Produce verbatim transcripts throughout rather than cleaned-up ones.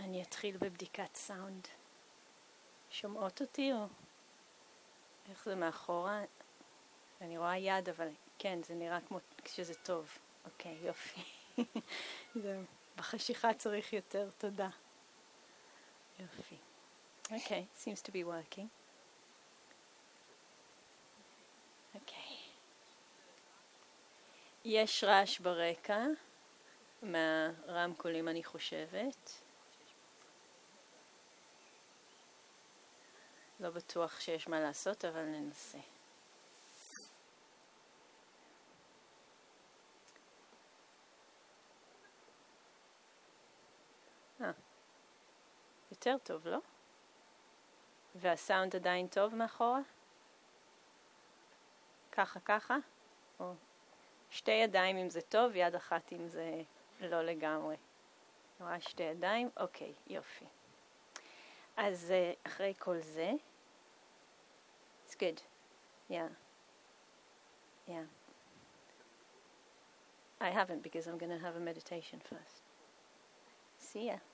אני אתחיל בבדיקת סאונד. שומעות אותי או איך זה מאחורה? אני רואה יד, אבל כן, זה נראה כמו שזה טוב. אוקיי, יופי. זהו. בחשיכה צריך יותר, תודה. יופי. אוקיי, seems to be working. אוקיי. יש רעש ברקע מהרמקולים, אני חושבת. לא בטוח שיש מה לעשות, אבל ננסה. אה, יותר טוב, לא? והסאונד עדיין טוב מאחורה? ככה, ככה? או שתי ידיים אם זה טוב, יד אחת אם זה לא לגמרי. רואה שתי ידיים? אוקיי, יופי. אז אחרי כל זה, it's good. Yeah. Yeah. I haven't because I'm going to have a meditation first. See ya.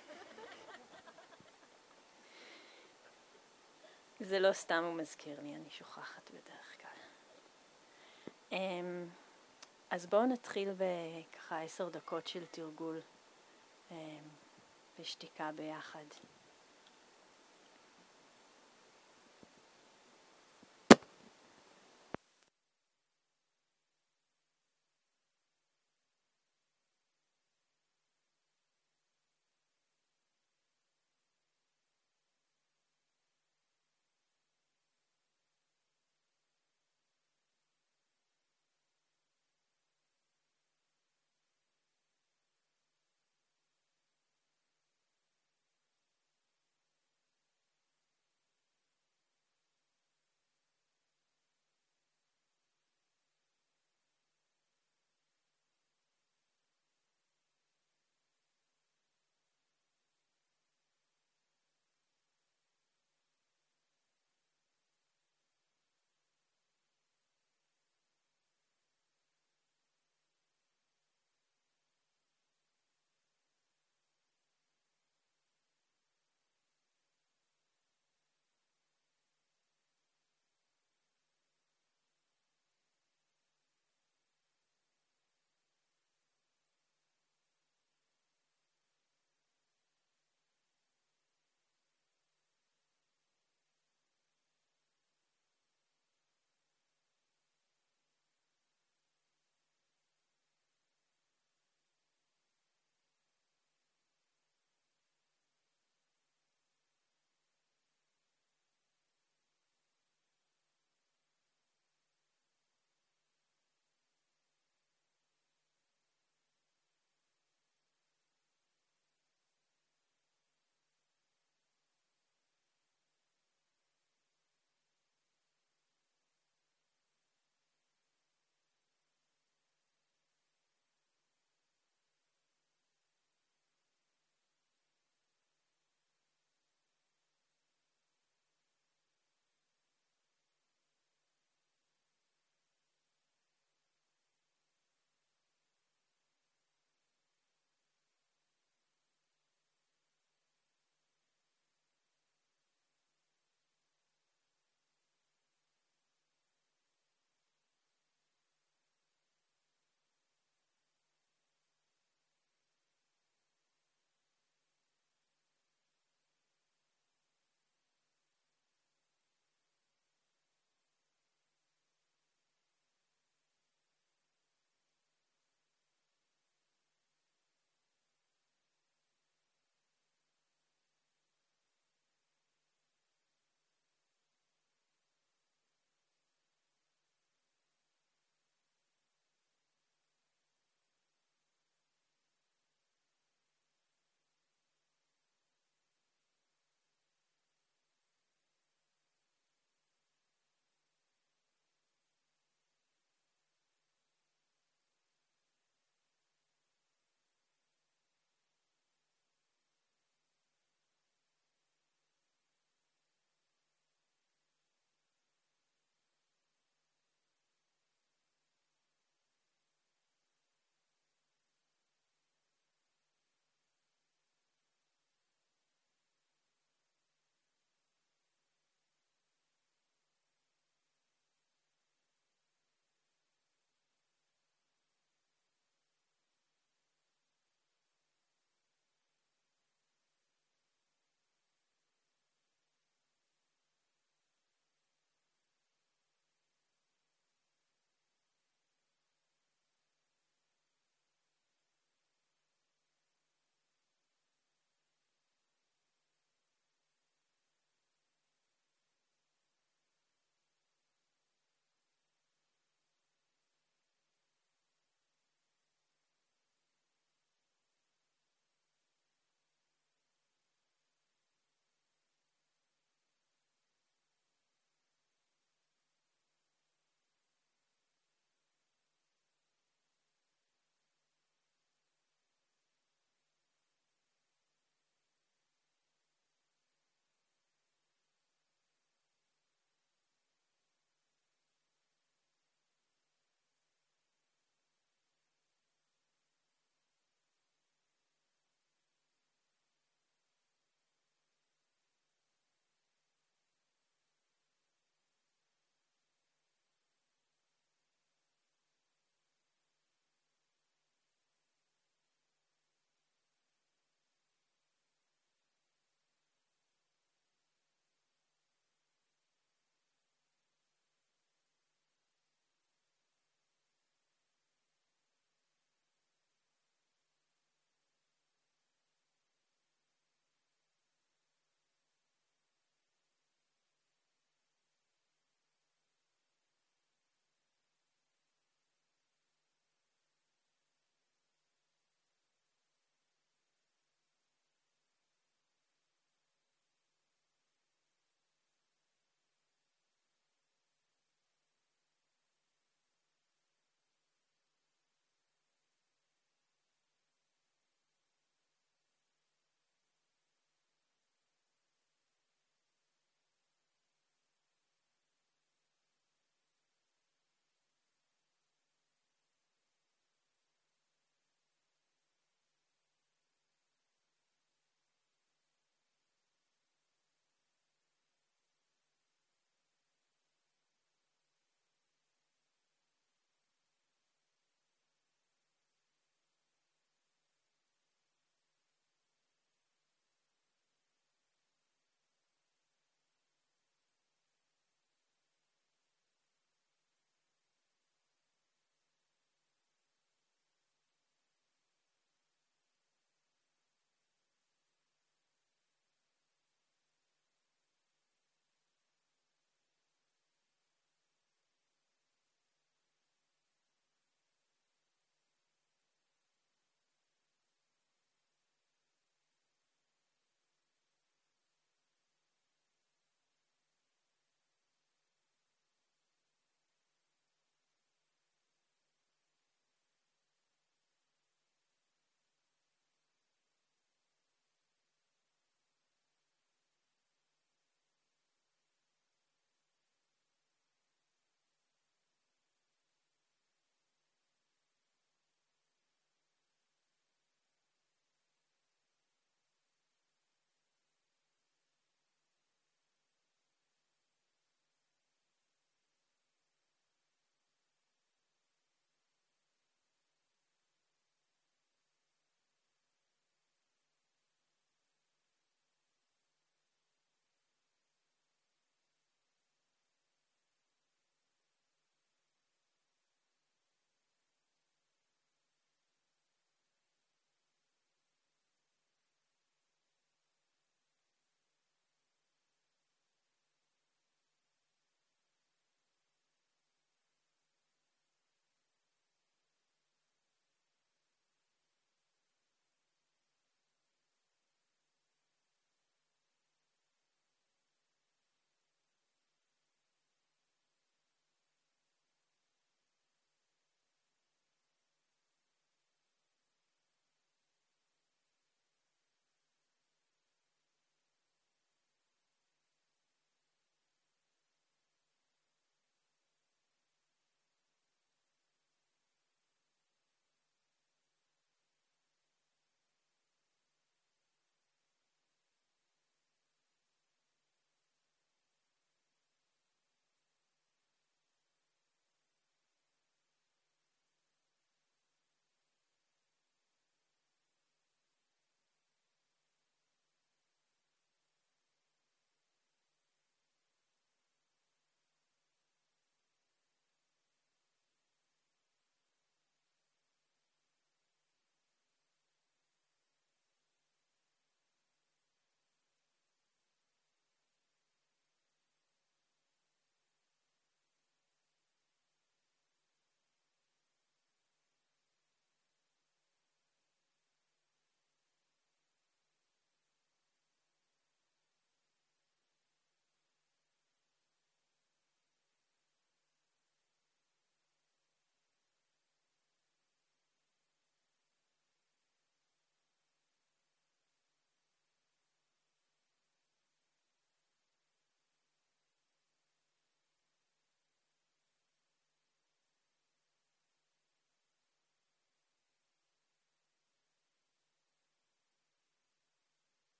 זה לא סתם הוא מזכיר לי, אני שוכחת בדרך כלל. Um, אז בואו נתחיל בככה עשר דקות של תרגול um, בשתיקה ביחד.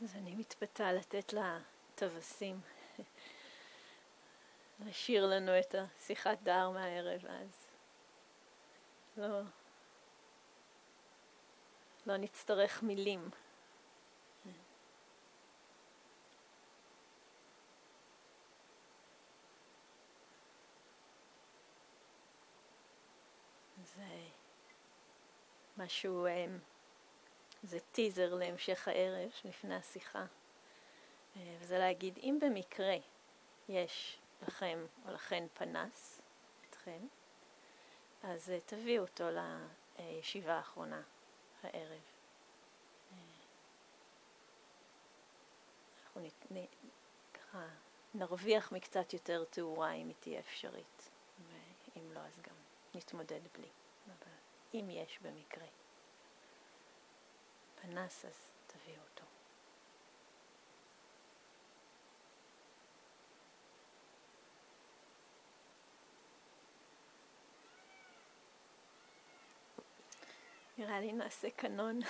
אז אני מתפתה לתת לטווסים לשיר לנו את השיחת דאר מהערב, אז לא, לא נצטרך מילים. זה משהו, זה טיזר להמשך הערב לפני השיחה. וזה להגיד, אם במקרה יש לכם או לכן פנס, אתכם, אז תביאו אותו לישיבה האחרונה הערב. אנחנו נ, נ, ככה, נרוויח מקצת יותר תאורה אם היא תהיה אפשרית, ואם לא אז גם נתמודד בלי. אבל אם יש במקרה פנס, אז תביאו אותו. נראה לי נעשה קנון.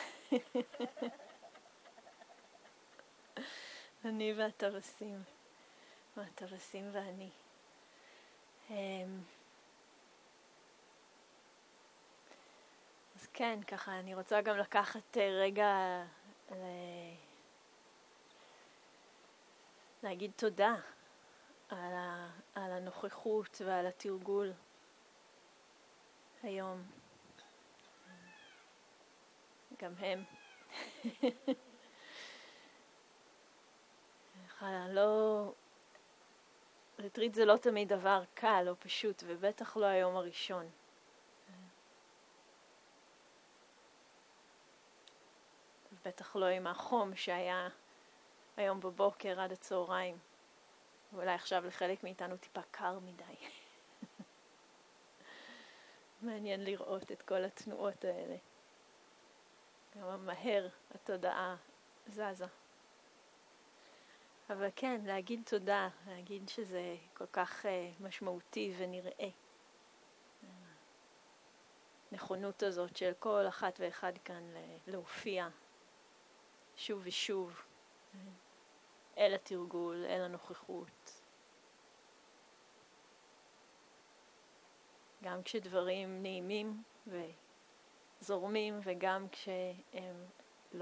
אני והטווסים. והטווסים ואני. אז כן, ככה, אני רוצה גם לקחת רגע ל... להגיד תודה על, ה... על הנוכחות ועל התרגול היום. גם הם. לא... רטריט זה לא תמיד דבר קל או פשוט, ובטח לא היום הראשון. בטח לא עם החום שהיה היום בבוקר עד הצהריים. ואולי עכשיו לחלק מאיתנו טיפה קר מדי. מעניין לראות את כל התנועות האלה. כמה מהר התודעה זזה. אבל כן, להגיד תודה, להגיד שזה כל כך uh, משמעותי ונראה. נכונות הזאת של כל אחת ואחד כאן להופיע שוב ושוב אל התרגול, אל הנוכחות. גם כשדברים נעימים וזורמים וגם כשהם לא.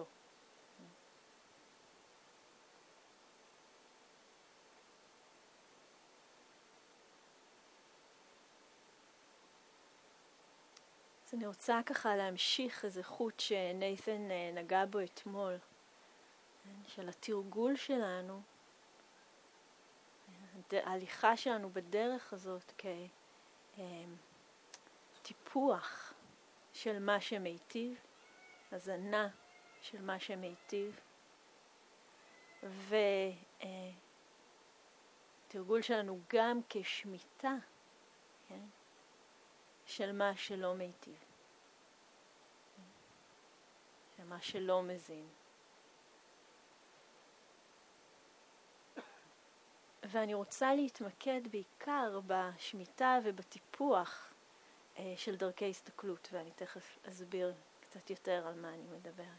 אז אני רוצה ככה להמשיך איזה חוט שנייתן נגע בו אתמול, של התרגול שלנו, ההליכה שלנו בדרך הזאת כטיפוח של מה שמיטיב, הזנה של מה שמיטיב, ותרגול שלנו גם כשמיטה, כן? של מה שלא מיטיב, של מה שלא מזין. ואני רוצה להתמקד בעיקר בשמיטה ובטיפוח אה, של דרכי הסתכלות, ואני תכף אסביר קצת יותר על מה אני מדברת.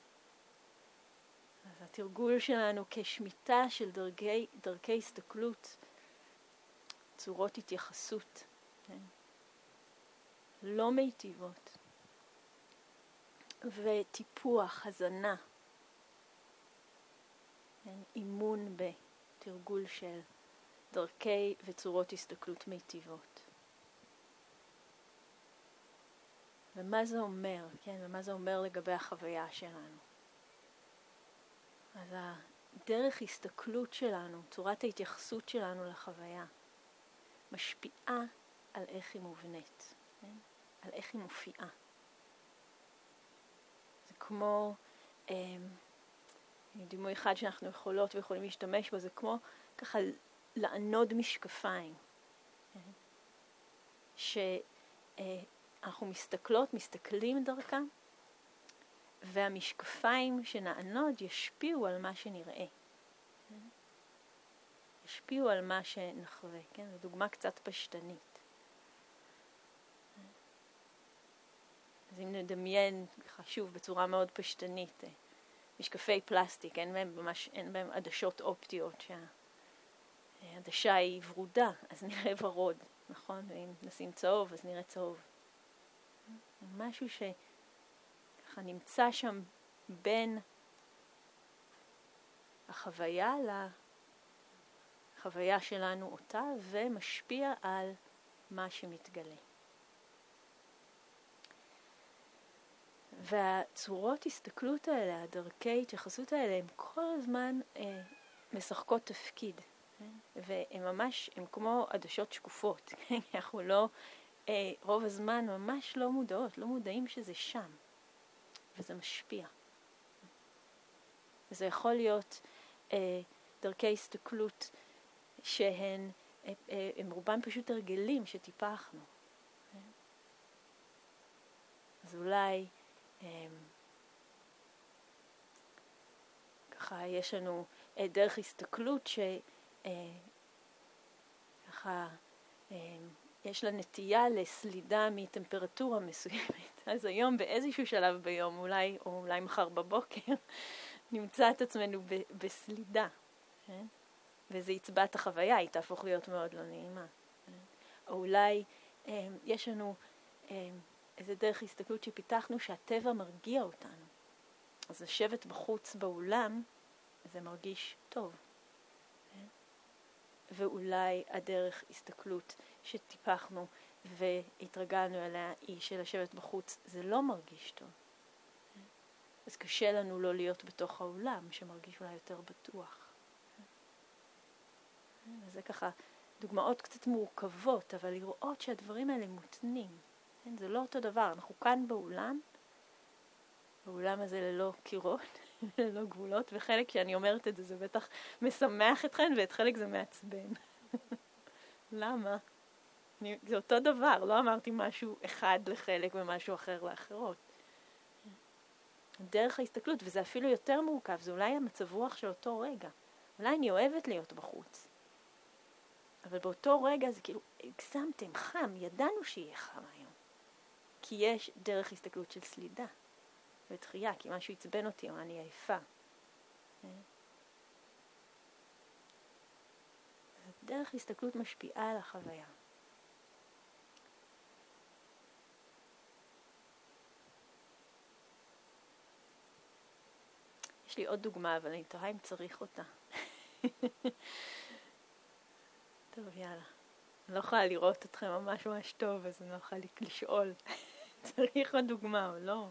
אז התרגול שלנו כשמיטה של דרכי, דרכי הסתכלות, צורות התייחסות, כן? לא מיטיבות, וטיפוח, הזנה, כן? אימון בתרגול של דרכי וצורות הסתכלות מיטיבות. ומה זה אומר, כן? ומה זה אומר לגבי החוויה שלנו? אז הדרך הסתכלות שלנו, צורת ההתייחסות שלנו לחוויה, משפיעה על איך היא מובנית, כן? על איך היא מופיעה. זה כמו, אה, דימוי אחד שאנחנו יכולות ויכולים להשתמש בו, זה כמו ככה לענוד משקפיים. כן? שאנחנו מסתכלות, מסתכלים דרכם, והמשקפיים שנענוד ישפיעו על מה שנראה. כן? ישפיעו על מה שנחווה. כן? זו דוגמה קצת פשטנית. אז אם נדמיין, חשוב, בצורה מאוד פשטנית, משקפי פלסטיק, אין בהם ממש, אין בהם עדשות אופטיות, שהעדשה היא ורודה, אז נראה ורוד, נכון? ואם נשים צהוב, אז נראה צהוב. משהו שככה נמצא שם בין החוויה לחוויה שלנו אותה, ומשפיע על מה שמתגלה. והצורות הסתכלות האלה, הדרכי התייחסות האלה, הן כל הזמן אה, משחקות תפקיד. כן? והן ממש, הן כמו עדשות שקופות. כן? אנחנו לא, אה, רוב הזמן ממש לא מודעות, לא מודעים שזה שם. וזה משפיע. וזה יכול להיות אה, דרכי הסתכלות שהן, אה, אה, הם רובם פשוט הרגלים שטיפחנו. כן? אז אולי ככה יש לנו דרך הסתכלות שככה יש לה נטייה לסלידה מטמפרטורה מסוימת. אז היום באיזשהו שלב ביום, אולי או אולי מחר בבוקר, נמצא את עצמנו בסלידה. וזה יצבע את החוויה, היא תהפוך להיות מאוד לא נעימה. או אולי יש לנו איזה דרך הסתכלות שפיתחנו שהטבע מרגיע אותנו. אז לשבת בחוץ באולם, זה מרגיש טוב. ואולי הדרך הסתכלות שטיפחנו והתרגלנו אליה היא שלשבת בחוץ, זה לא מרגיש טוב. אז קשה לנו לא להיות בתוך האולם, שמרגיש אולי יותר בטוח. אז זה ככה דוגמאות קצת מורכבות, אבל לראות שהדברים האלה מותנים. זה לא אותו דבר, אנחנו כאן באולם, באולם הזה ללא קירות, ללא גבולות, וחלק שאני אומרת את זה, זה בטח משמח אתכן, ואת חלק זה מעצבן. למה? אני, זה אותו דבר, לא אמרתי משהו אחד לחלק ומשהו אחר לאחרות. דרך ההסתכלות, וזה אפילו יותר מורכב, זה אולי המצב רוח של אותו רגע. אולי אני אוהבת להיות בחוץ. אבל באותו רגע זה כאילו, הגזמתם, חם, ידענו שיהיה חם היום. כי יש דרך הסתכלות של סלידה ותחייה, כי משהו יצבן אותי, או אני עייפה. דרך הסתכלות משפיעה על החוויה. יש לי עוד דוגמה, אבל אני תוהה אם צריך אותה. טוב, יאללה. אני לא יכולה לראות אתכם ממש ממש טוב, אז אני לא יכולה לשאול. צריך עוד דוגמה או לא?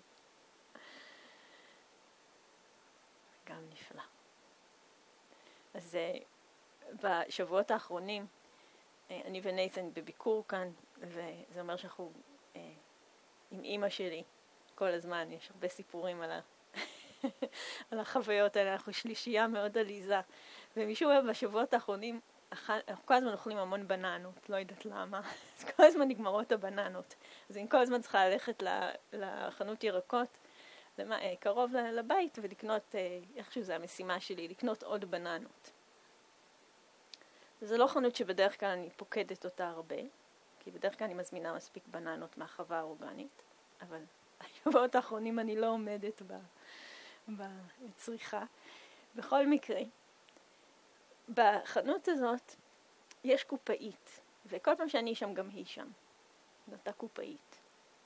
גם נפלא. אז בשבועות האחרונים, אני ונייתן בביקור כאן, וזה אומר שאנחנו עם אמא שלי כל הזמן, יש הרבה סיפורים על ה... על החוויות האלה, אנחנו שלישייה מאוד עליזה, ומישהו בשבועות האחרונים, אנחנו כל הזמן אוכלים המון בננות, לא יודעת למה, אז כל הזמן נגמרות הבננות, אז אני כל הזמן צריכה ללכת לחנות ירקות, קרוב לבית, ולקנות, איכשהו זה המשימה שלי, לקנות עוד בננות. זו לא חנות שבדרך כלל אני פוקדת אותה הרבה, כי בדרך כלל אני מזמינה מספיק בננות מהחווה האורגנית, אבל בשבועות האחרונים אני לא עומדת בה. בצריכה. בכל מקרה, בחנות הזאת יש קופאית, וכל פעם שאני שם גם היא שם. זו אותה קופאית.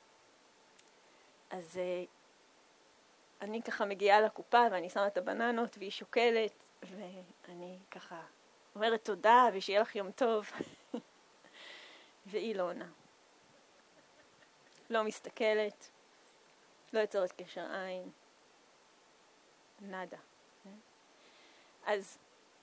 אז אני ככה מגיעה לקופה ואני שמה את הבננות והיא שוקלת, ואני ככה אומרת תודה ושיהיה לך יום טוב. והיא לא עונה. לא מסתכלת, לא יוצרת קשר עין. נדה. אז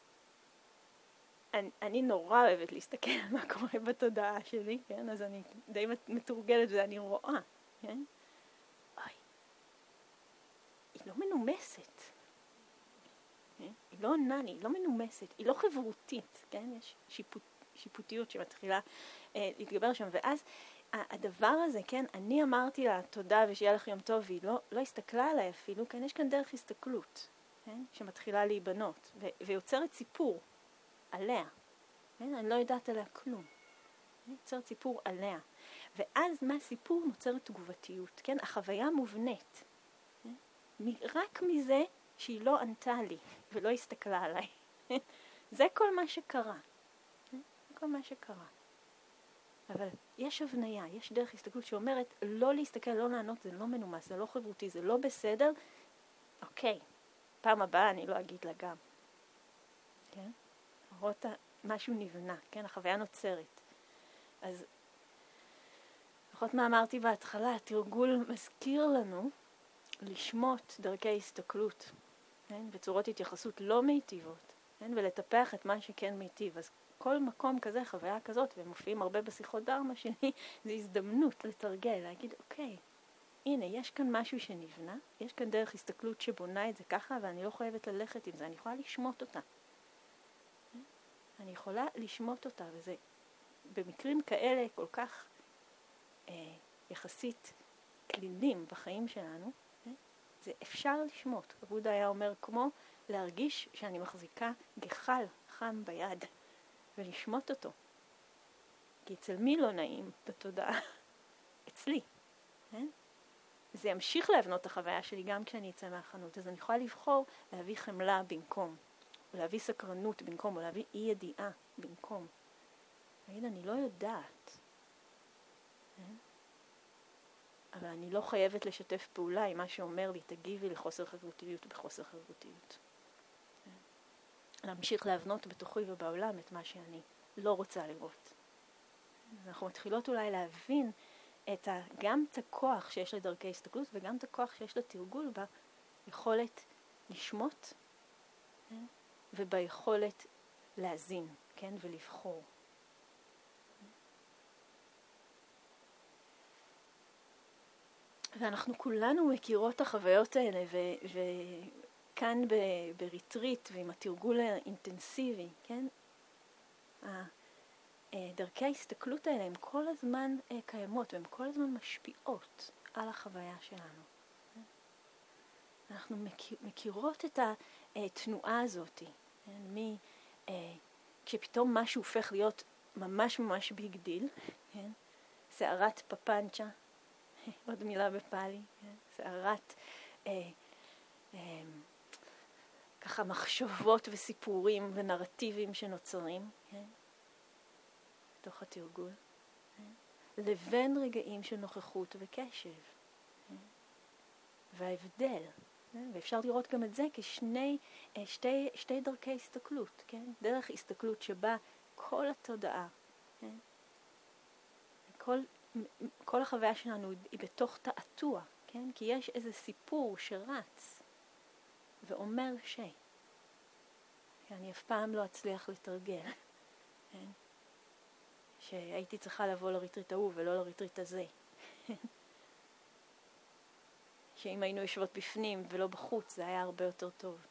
אני, אני נורא אוהבת להסתכל על מה קורה בתודעה שלי, כן? אז אני די מתורגלת ואני רואה, כן? אוי, היא לא מנומסת. כן? היא לא עונה לי, היא לא מנומסת, היא לא חברותית, כן? יש שיפוט, שיפוטיות שמתחילה אה, להתגבר שם, ואז הדבר הזה, כן, אני אמרתי לה תודה ושיהיה לך יום טוב, והיא לא, לא הסתכלה עליי אפילו, כן, יש כאן דרך הסתכלות, כן, שמתחילה להיבנות, ו- ויוצרת סיפור עליה, כן, אני לא יודעת עליה כלום, כן, יוצרת סיפור עליה, ואז מהסיפור נוצרת תגובתיות, כן, החוויה מובנית, כן, רק מזה שהיא לא ענתה לי ולא הסתכלה עליי. זה כל מה שקרה. זה כל מה שקרה. אבל יש הבניה, יש דרך הסתכלות שאומרת לא להסתכל, לא לענות, זה לא מנומס, זה לא חברותי, זה לא בסדר. אוקיי, פעם הבאה אני לא אגיד לה גם. כן? לראות משהו נבנה, כן? החוויה נוצרת. אז לפחות מה אמרתי בהתחלה, התרגול מזכיר לנו לשמות דרכי הסתכלות, כן? בצורות התייחסות לא מיטיבות, כן? ולטפח את מה שכן מיטיב. אז כל מקום כזה, חוויה כזאת, והם מופיעים הרבה בשיחות דרמה שלי, זה הזדמנות לתרגל, להגיד, אוקיי, הנה, יש כאן משהו שנבנה, יש כאן דרך הסתכלות שבונה את זה ככה, ואני לא חייבת ללכת עם זה, אני יכולה לשמות אותה. אני יכולה לשמות אותה, וזה במקרים כאלה כל כך אה, יחסית כלילים בחיים שלנו, אה? זה אפשר לשמות. בודה היה אומר כמו להרגיש שאני מחזיקה גחל חם ביד, ולשמות אותו. כי אצל מי לא נעים בתודעה? אצלי. אה? זה ימשיך להבנות את החוויה שלי גם כשאני אצא מהחנות. אז אני יכולה לבחור להביא חמלה במקום, או להביא סקרנות במקום, או להביא אי ידיעה במקום. להגיד, אני לא יודעת. אה? אבל אני לא חייבת לשתף פעולה עם מה שאומר לי, תגיבי לחוסר חברותיות בחוסר חברותיות. אה? להמשיך להבנות בתוכי ובעולם את מה שאני לא רוצה לראות. אנחנו מתחילות אולי להבין את ה, גם את הכוח שיש לדרכי הסתכלות וגם את הכוח שיש לתרגול ביכולת לשמות, כן? וביכולת להזין, כן? ולבחור. ואנחנו כולנו מכירות את החוויות האלה, ו- וכאן ב- בריטריט ועם התרגול האינטנסיבי, כן? דרכי ההסתכלות האלה הן כל הזמן קיימות, והן כל הזמן משפיעות על החוויה שלנו. אנחנו מכיר, מכירות את התנועה הזאת, כן? מי, כשפתאום משהו הופך להיות ממש ממש ביג דיל, כן? שערת פפנצ'ה, עוד מילה בפאלי, כן? שערת אה, אה, ככה מחשבות וסיפורים ונרטיבים שנוצרים, כן? בתוך התרגול, כן? לבין רגעים של נוכחות וקשב, כן? וההבדל, כן? ואפשר לראות גם את זה כשני שתי, שתי דרכי הסתכלות, כן? דרך הסתכלות שבה כל התודעה, כן? כל כל החוויה שלנו היא בתוך תעתוע, כן? כי יש איזה סיפור שרץ ואומר ש... כי אני אף פעם לא אצליח לתרגל, כן? שהייתי צריכה לבוא לריטריט ההוא ולא לריטריט הזה. שאם היינו יושבות בפנים ולא בחוץ, זה היה הרבה יותר טוב.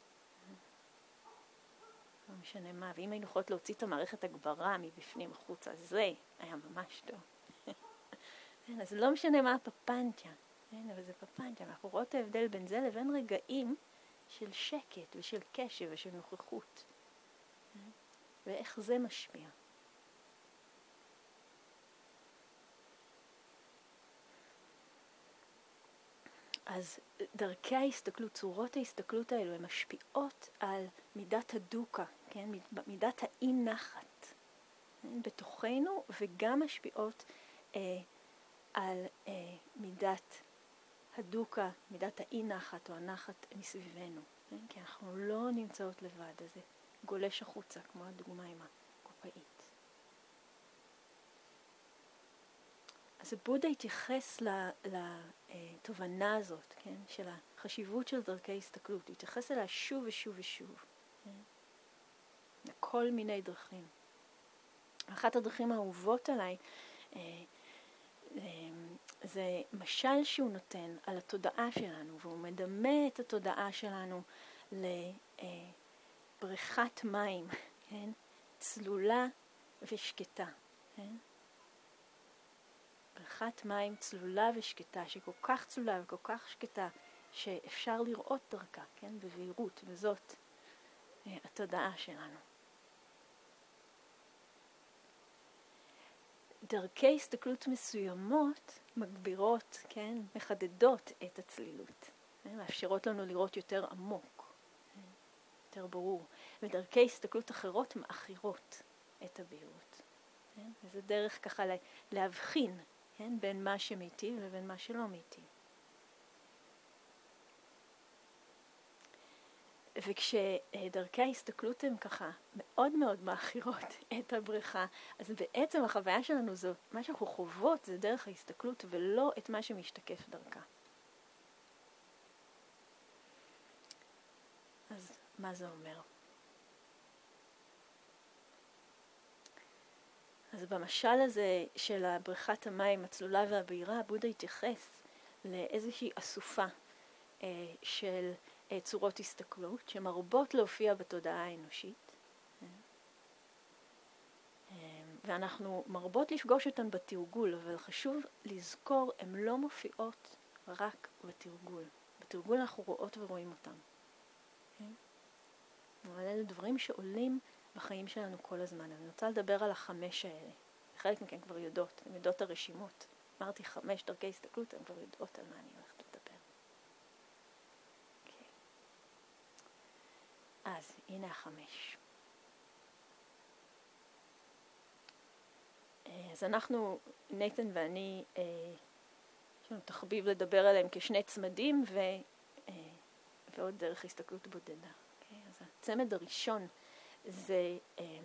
לא משנה מה. ואם היינו יכולות להוציא את המערכת הגברה מבפנים החוצה, זה היה ממש טוב. כן, אז לא משנה מה הפפנצ'ה, כן, אבל זה פפנצ'ה. אנחנו רואות ההבדל בין זה לבין רגעים של שקט ושל קשב ושל נוכחות. כן? ואיך זה משפיע. אז דרכי ההסתכלות, צורות ההסתכלות האלו, הן משפיעות על מידת הדוקה, כן? מידת האי נחת, כן? בתוכנו, וגם משפיעות אה, על אה, מידת הדוקה, מידת האי נחת או הנחת מסביבנו, כן? כי אנחנו לא נמצאות לבד, אז זה גולש החוצה, כמו הדוגמה עם הקופאית. אז בודה התייחס לתובנה הזאת, כן? של החשיבות של דרכי הסתכלות, הוא התייחס אליה שוב ושוב ושוב, כן? לכל מיני דרכים. אחת הדרכים האהובות עליי, אה, אה, זה משל שהוא נותן על התודעה שלנו, והוא מדמה את התודעה שלנו לבריכת מים, כן? צלולה ושקטה, כן? בריכת מים צלולה ושקטה, שכל כך צלולה וכל כך שקטה, שאפשר לראות דרכה, כן? בבהירות, וזאת אה, התודעה שלנו. דרכי הסתכלות מסוימות מגבירות, כן, מחדדות את הצלילות, כן, מאפשרות לנו לראות יותר עמוק, יותר ברור, ודרכי הסתכלות אחרות מאחירות את הבהירות. כן? וזה דרך ככה להבחין, כן? בין מה שמיטיב לבין מה שלא מיטיב. וכשדרכי ההסתכלות הן ככה מאוד מאוד מאחירות את הבריכה, אז בעצם החוויה שלנו זו, מה שאנחנו חוות זה דרך ההסתכלות ולא את מה שמשתקף דרכה. אז מה זה אומר? אז במשל הזה של בריכת המים הצלולה והבהירה, בודה התייחס לאיזושהי אסופה אה, של אה, צורות הסתכלות שמרבות להופיע בתודעה האנושית. אה, ואנחנו מרבות לפגוש אותן בתרגול, אבל חשוב לזכור, הן לא מופיעות רק בתרגול. בתרגול אנחנו רואות ורואים אותן. כן? אבל אלה דברים שעולים בחיים שלנו כל הזמן. אני רוצה לדבר על החמש האלה. חלק מכן כבר יודעות, הן יודעות הרשימות. אמרתי חמש דרכי הסתכלות, הן כבר יודעות על מה אני הולכת לדבר. Okay. אז הנה החמש. אז אנחנו, נייתן ואני, יש לנו תחביב לדבר עליהם כשני צמדים ו, ועוד דרך הסתכלות בודדה. Okay. אז הצמד הראשון זה אה,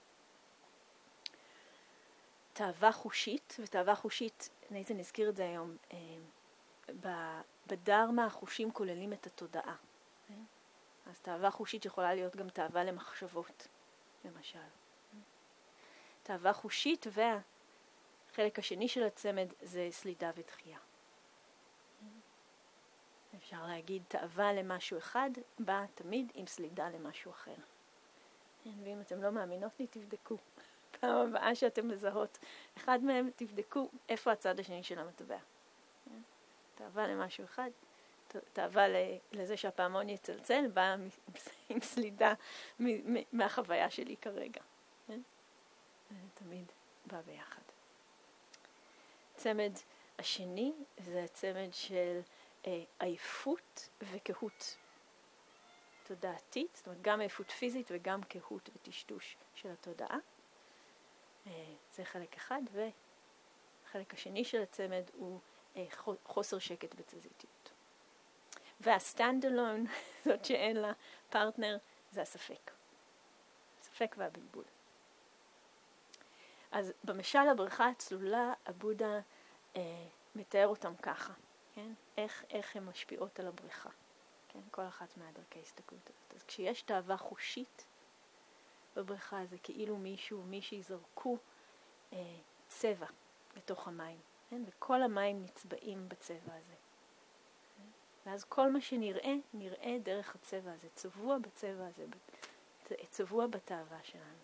תאווה חושית, ותאווה חושית, נייתן הזכיר את זה היום, אה, בדרמה החושים כוללים את התודעה. אה? אז תאווה חושית יכולה להיות גם תאווה למחשבות, למשל. אה? תאווה חושית והחלק השני של הצמד זה סלידה ותחייה. אה? אפשר להגיד תאווה למשהו אחד, באה תמיד עם סלידה למשהו אחר. ואם אתם לא מאמינות לי, תבדקו. פעם הבאה שאתם מזהות אחד מהם, תבדקו איפה הצד השני של המטבע. תאווה למשהו אחד, תאווה לזה שהפעמון יצלצל, באה עם סלידה מהחוויה שלי כרגע. תמיד בא ביחד. צמד השני זה הצמד של עייפות וקהות. תודעתית, זאת אומרת גם עייפות פיזית וגם קהות וטשטוש של התודעה. זה חלק אחד, והחלק השני של הצמד הוא חוסר שקט בתזזיתיות. והסטנד אלון, זאת שאין לה פרטנר, זה הספק. הספק והבלבול. אז במשל הבריכה הצלולה, הבודה אה, מתאר אותם ככה, כן? איך, איך הן משפיעות על הבריכה. כן? כל אחת מהדרכי הסתכלות הזאת. אז כשיש תאווה חושית בבריכה, זה כאילו מישהו, מישהי זרקו אה, צבע לתוך המים. כן? וכל המים נצבעים בצבע הזה. כן? ואז כל מה שנראה, נראה דרך הצבע הזה, צבוע בצבע הזה, צבוע בתאווה שלנו.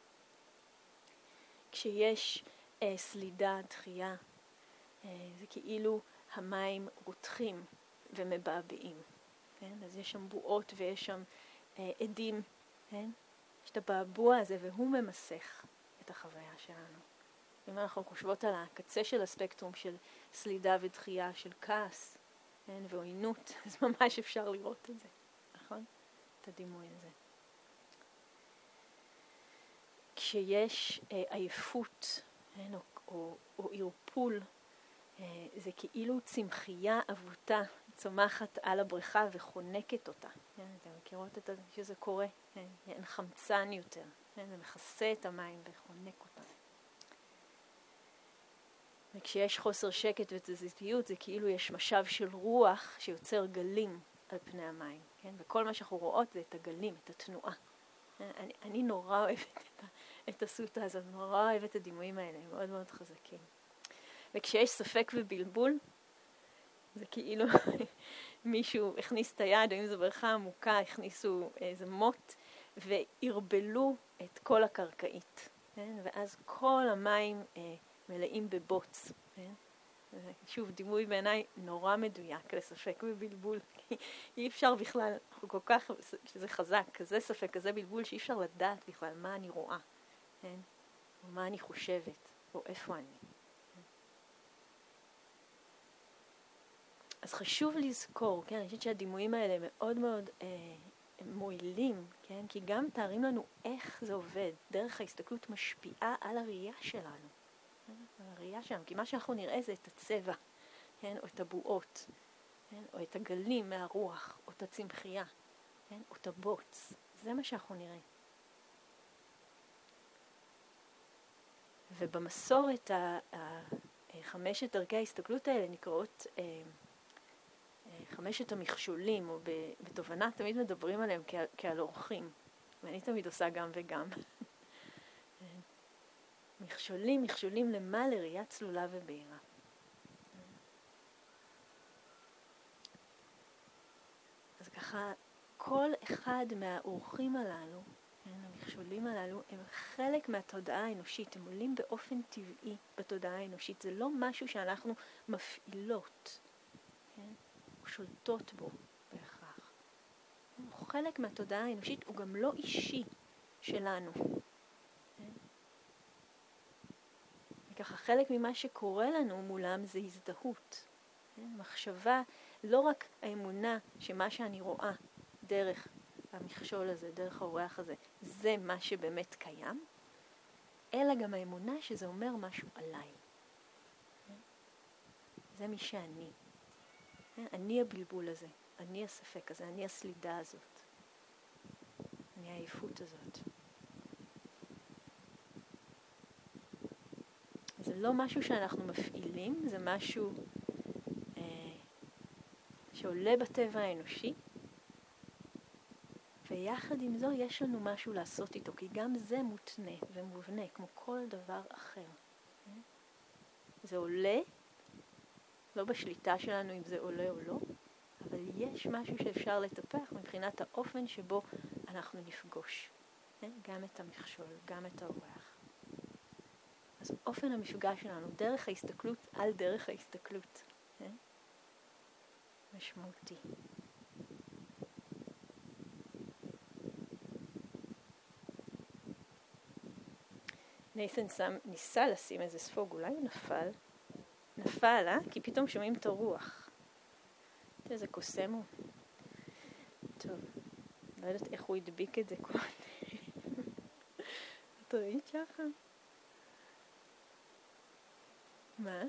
כשיש אה, סלידה, דחייה, אה, זה כאילו המים רותחים ומבעבעים. כן? אז יש שם בועות ויש שם אה, עדים. כן? יש את הבעבוע הזה והוא ממסך את החוויה שלנו. אם אנחנו חושבות על הקצה של הספקטרום של סלידה ודחייה, של כעס, כן? ועוינות, אז ממש אפשר לראות את זה. נכון? את הדימוי הזה. כשיש אה, עייפות, כן? או, או, או ערפול, אה, זה כאילו צמחייה אבותה צומחת על הבריכה וחונקת אותה. כן? אתם מכירות את זה שזה קורה? כן? אין חמצן יותר. כן? זה מכסה את המים וחונק אותה. וכשיש חוסר שקט ותזזיתיות, זה כאילו יש משב של רוח שיוצר גלים על פני המים. כן? וכל מה שאנחנו רואות זה את הגלים, את התנועה. אני, אני נורא אוהבת את, את הסוטה הזאת, נורא אוהבת את הדימויים האלה, הם מאוד מאוד חזקים. וכשיש ספק ובלבול, זה כאילו מישהו הכניס את היד, או אם זו בריכה עמוקה, הכניסו איזה מוט, והרבלו את כל הקרקעית. כן? ואז כל המים אה, מלאים בבוץ. כן? שוב, דימוי בעיניי נורא מדויק לספק ובלבול. אי אפשר בכלל, אנחנו כל כך, שזה חזק, כזה ספק, כזה בלבול, שאי אפשר לדעת בכלל מה אני רואה. כן? או מה אני חושבת, או איפה אני. אז חשוב לזכור, כן, אני חושבת שהדימויים האלה מאוד מאוד אה, הם מועילים, כן? כי גם מתארים לנו איך זה עובד. דרך ההסתכלות משפיעה על הראייה שלנו. כן? על הראייה שלנו. כי מה שאנחנו נראה זה את הצבע, כן? או את הבועות, כן? או את הגלים מהרוח, או את הצמחייה, כן? או את הבוץ. זה מה שאנחנו נראה. ובמסורת, חמשת דרכי ההסתכלות האלה נקראות חמשת המכשולים, או בתובנה תמיד מדברים עליהם כעל אורחים. ואני תמיד עושה גם וגם. מכשולים, מכשולים למה? לראייה צלולה ובהירה. אז ככה, כל אחד מהאורחים הללו, המכשולים הללו, הם חלק מהתודעה האנושית. הם עולים באופן טבעי בתודעה האנושית. זה לא משהו שאנחנו מפעילות, כן? או שולטות בו בהכרח. הוא חלק מהתודעה האנושית, הוא גם לא אישי שלנו. כן? וככה חלק ממה שקורה לנו מולם זה הזדהות. כן? מחשבה, לא רק האמונה שמה שאני רואה דרך המכשול הזה, דרך האורח הזה, זה מה שבאמת קיים, אלא גם האמונה שזה אומר משהו עליי. זה מי שאני. אני הבלבול הזה, אני הספק הזה, אני הסלידה הזאת, אני העייפות הזאת. זה לא משהו שאנחנו מפעילים, זה משהו אה, שעולה בטבע האנושי, ויחד עם זו יש לנו משהו לעשות איתו, כי גם זה מותנה ומובנה, כמו כל דבר אחר. זה עולה, לא בשליטה שלנו אם זה עולה או לא, אבל יש משהו שאפשר לטפח מבחינת האופן שבו אנחנו נפגוש. גם את המכשול, גם את האורח. אז אופן המפגש שלנו, דרך ההסתכלות על דרך ההסתכלות. משמעותי. נייתן שם, ניסה לשים איזה ספוג, אולי הוא נפל. נפל, אה? כי פתאום שומעים את הרוח. איזה קוסם הוא. טוב, לא יודעת איך הוא הדביק את זה קודם. את ראית שחר? מה?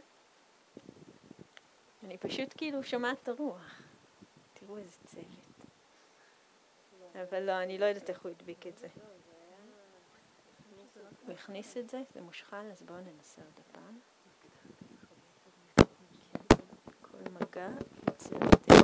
אני פשוט כאילו שומעת את הרוח. תראו איזה צוות. אבל לא, אני לא יודעת איך הוא הדביק את זה. הוא הכניס את זה, זה מושחל, אז בואו ננסה עוד הפעם. כל מגע יוצא לתת.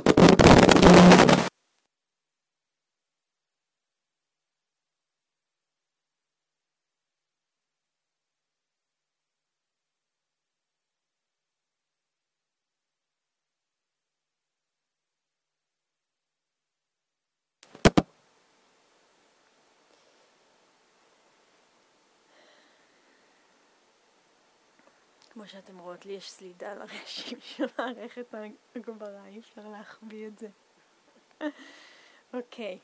כמו שאתם רואות, לי יש סלידה לרשים של מערכת הגברה, אי אפשר להחביא את זה. אוקיי.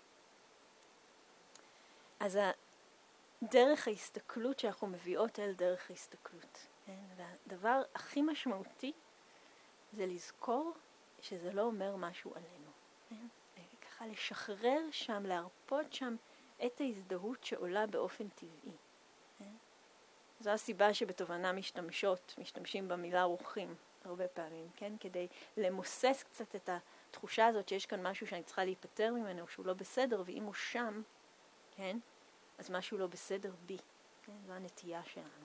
אז דרך ההסתכלות שאנחנו מביאות אל דרך ההסתכלות. והדבר הכי משמעותי זה לזכור שזה לא אומר משהו עלינו. ככה לשחרר שם, להרפות שם את ההזדהות שעולה באופן טבעי. זו הסיבה שבתובנה משתמשות, משתמשים במילה רוחים הרבה פעמים, כן? כדי למוסס קצת את התחושה הזאת שיש כאן משהו שאני צריכה להיפטר ממנו, שהוא לא בסדר, ואם הוא שם, כן? אז משהו לא בסדר בי. כן? זו הנטייה שלנו.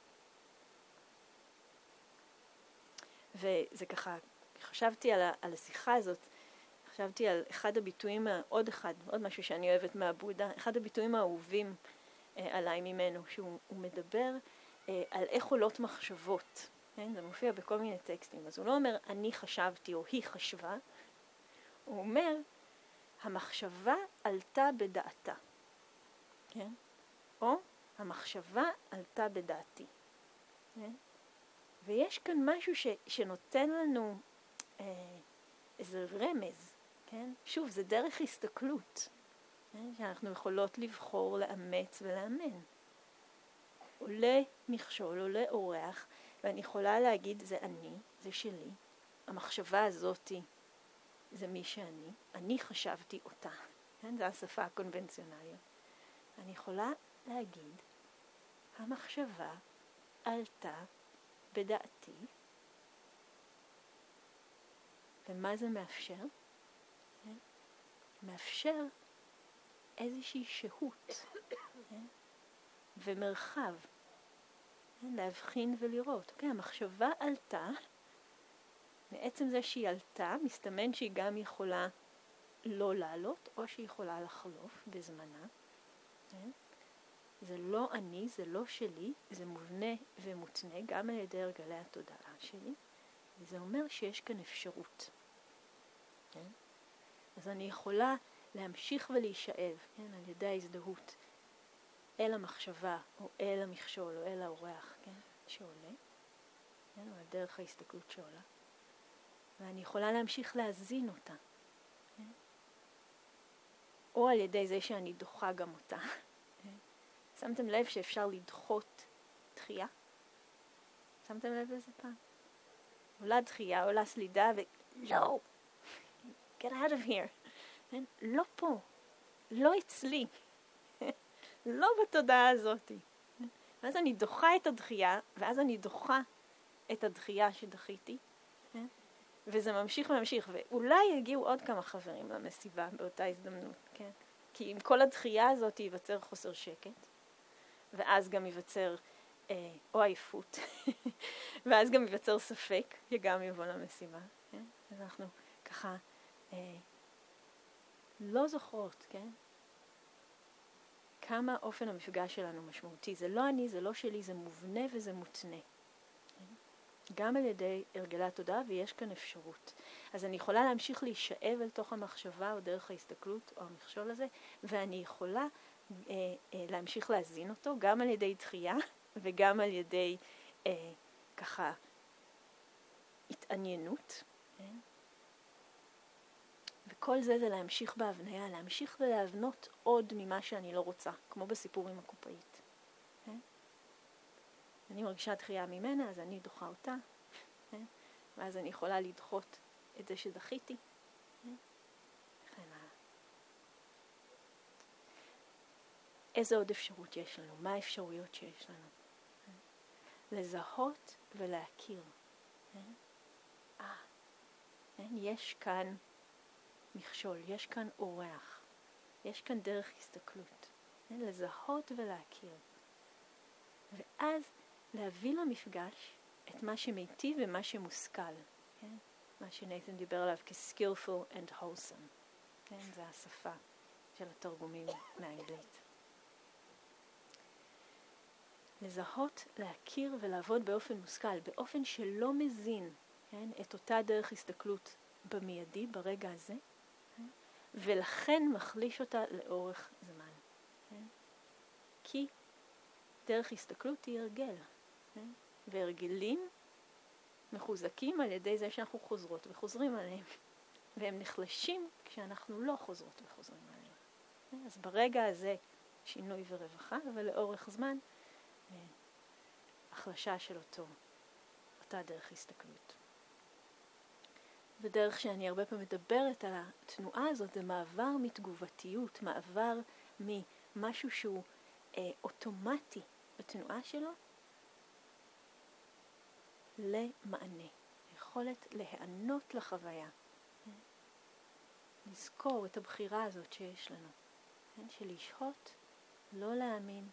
וזה ככה, חשבתי על, ה, על השיחה הזאת, חשבתי על אחד הביטויים, עוד אחד, עוד משהו שאני אוהבת מהבודה, אחד הביטויים האהובים אה, עליי ממנו, שהוא מדבר אה, על איך עולות מחשבות. כן? זה מופיע בכל מיני טקסטים. אז הוא לא אומר, אני חשבתי או היא חשבה, הוא אומר, המחשבה עלתה בדעתה. כן? או המחשבה עלתה בדעתי. כן? ויש כאן משהו ש, שנותן לנו אה, איזה רמז. כן? שוב, זה דרך הסתכלות. כן? שאנחנו יכולות לבחור, לאמץ ולאמן. עולה מכשול, עולה אורח, ואני יכולה להגיד, זה אני, זה שלי. המחשבה הזאת זה מי שאני. אני חשבתי אותה. כן? זו השפה הקונבנציונלית. אני יכולה להגיד, המחשבה עלתה בדעתי, ומה זה מאפשר? כן? מאפשר איזושהי שהות, כן? ומרחב, כן? להבחין ולראות. כן? המחשבה עלתה, בעצם זה שהיא עלתה, מסתמן שהיא גם יכולה לא לעלות, או שהיא יכולה לחלוף בזמנה. כן? זה לא אני, זה לא שלי, זה מובנה ומותנה גם על ידי הרגלי התודעה שלי, וזה אומר שיש כאן אפשרות. כן? אז אני יכולה להמשיך ולהישאב, כן? על ידי ההזדהות אל המחשבה, או אל המכשול, או אל האורח, כן? שעולה, כן? או על דרך ההסתכלות שעולה. ואני יכולה להמשיך להזין אותה. כן? או על ידי זה שאני דוחה גם אותה. שמתם לב שאפשר לדחות דחייה? שמתם לב לזה פעם? עולה דחייה, עולה סלידה, ולא! Get out of here. לא פה. לא אצלי. לא בתודעה הזאת. ואז אני דוחה את הדחייה, ואז אני דוחה את הדחייה שדחיתי. וזה ממשיך וממשיך. ואולי יגיעו עוד כמה חברים למסיבה באותה הזדמנות. כן? כי עם כל הדחייה הזאת ייווצר חוסר שקט. ואז גם ייווצר אה, או עייפות, ואז גם ייווצר ספק, שגם יבוא למסיבה. כן? אז אנחנו ככה אה, לא זוכרות, כן? כמה אופן המפגש שלנו משמעותי. זה לא אני, זה לא שלי, זה מובנה וזה מותנה. כן? גם על ידי הרגלי התודעה, ויש כאן אפשרות. אז אני יכולה להמשיך להישאב אל תוך המחשבה, או דרך ההסתכלות, או המכשול הזה, ואני יכולה אה, אה, להמשיך להזין אותו, גם על ידי דחייה, וגם על ידי אה, ככה התעניינות. כן? וכל זה זה להמשיך בהבניה, להמשיך ולהבנות עוד ממה שאני לא רוצה, כמו בסיפור עם הקופאית. כן? אני מרגישה דחייה ממנה, אז אני דוחה אותה. כן? ואז אני יכולה לדחות את זה שדחיתי. כן? וכן הלאה. איזה עוד אפשרות יש לנו? מה האפשרויות שיש לנו? כן? לזהות ולהכיר. כן? אה, כן? יש כאן מכשול, יש כאן אורח, יש כאן דרך הסתכלות. כן? לזהות ולהכיר. ואז להביא למפגש את מה שמיטיב ומה שמושכל. כן? מה שנייתן דיבר עליו כ-skillful and wholesome. כן? זה השפה של התרגומים מהאנגלית. לזהות, להכיר ולעבוד באופן מושכל, באופן שלא מזין, כן? את אותה דרך הסתכלות במיידי, ברגע הזה, כן? ולכן מחליש אותה לאורך זמן. כן? כי דרך הסתכלות היא הרגל. כן? והרגלים מחוזקים על ידי זה שאנחנו חוזרות וחוזרים עליהם. והם נחלשים כשאנחנו לא חוזרות וחוזרים עליהם. כן? אז ברגע הזה שינוי ורווחה, אבל לאורך זמן החלשה של אותו, אותה דרך הסתכלות. ודרך שאני הרבה פעמים מדברת על התנועה הזאת, זה מעבר מתגובתיות, מעבר ממשהו שהוא אה, אוטומטי בתנועה שלו, למענה. יכולת להיענות לחוויה. לזכור את הבחירה הזאת שיש לנו. של לשהות, לא להאמין,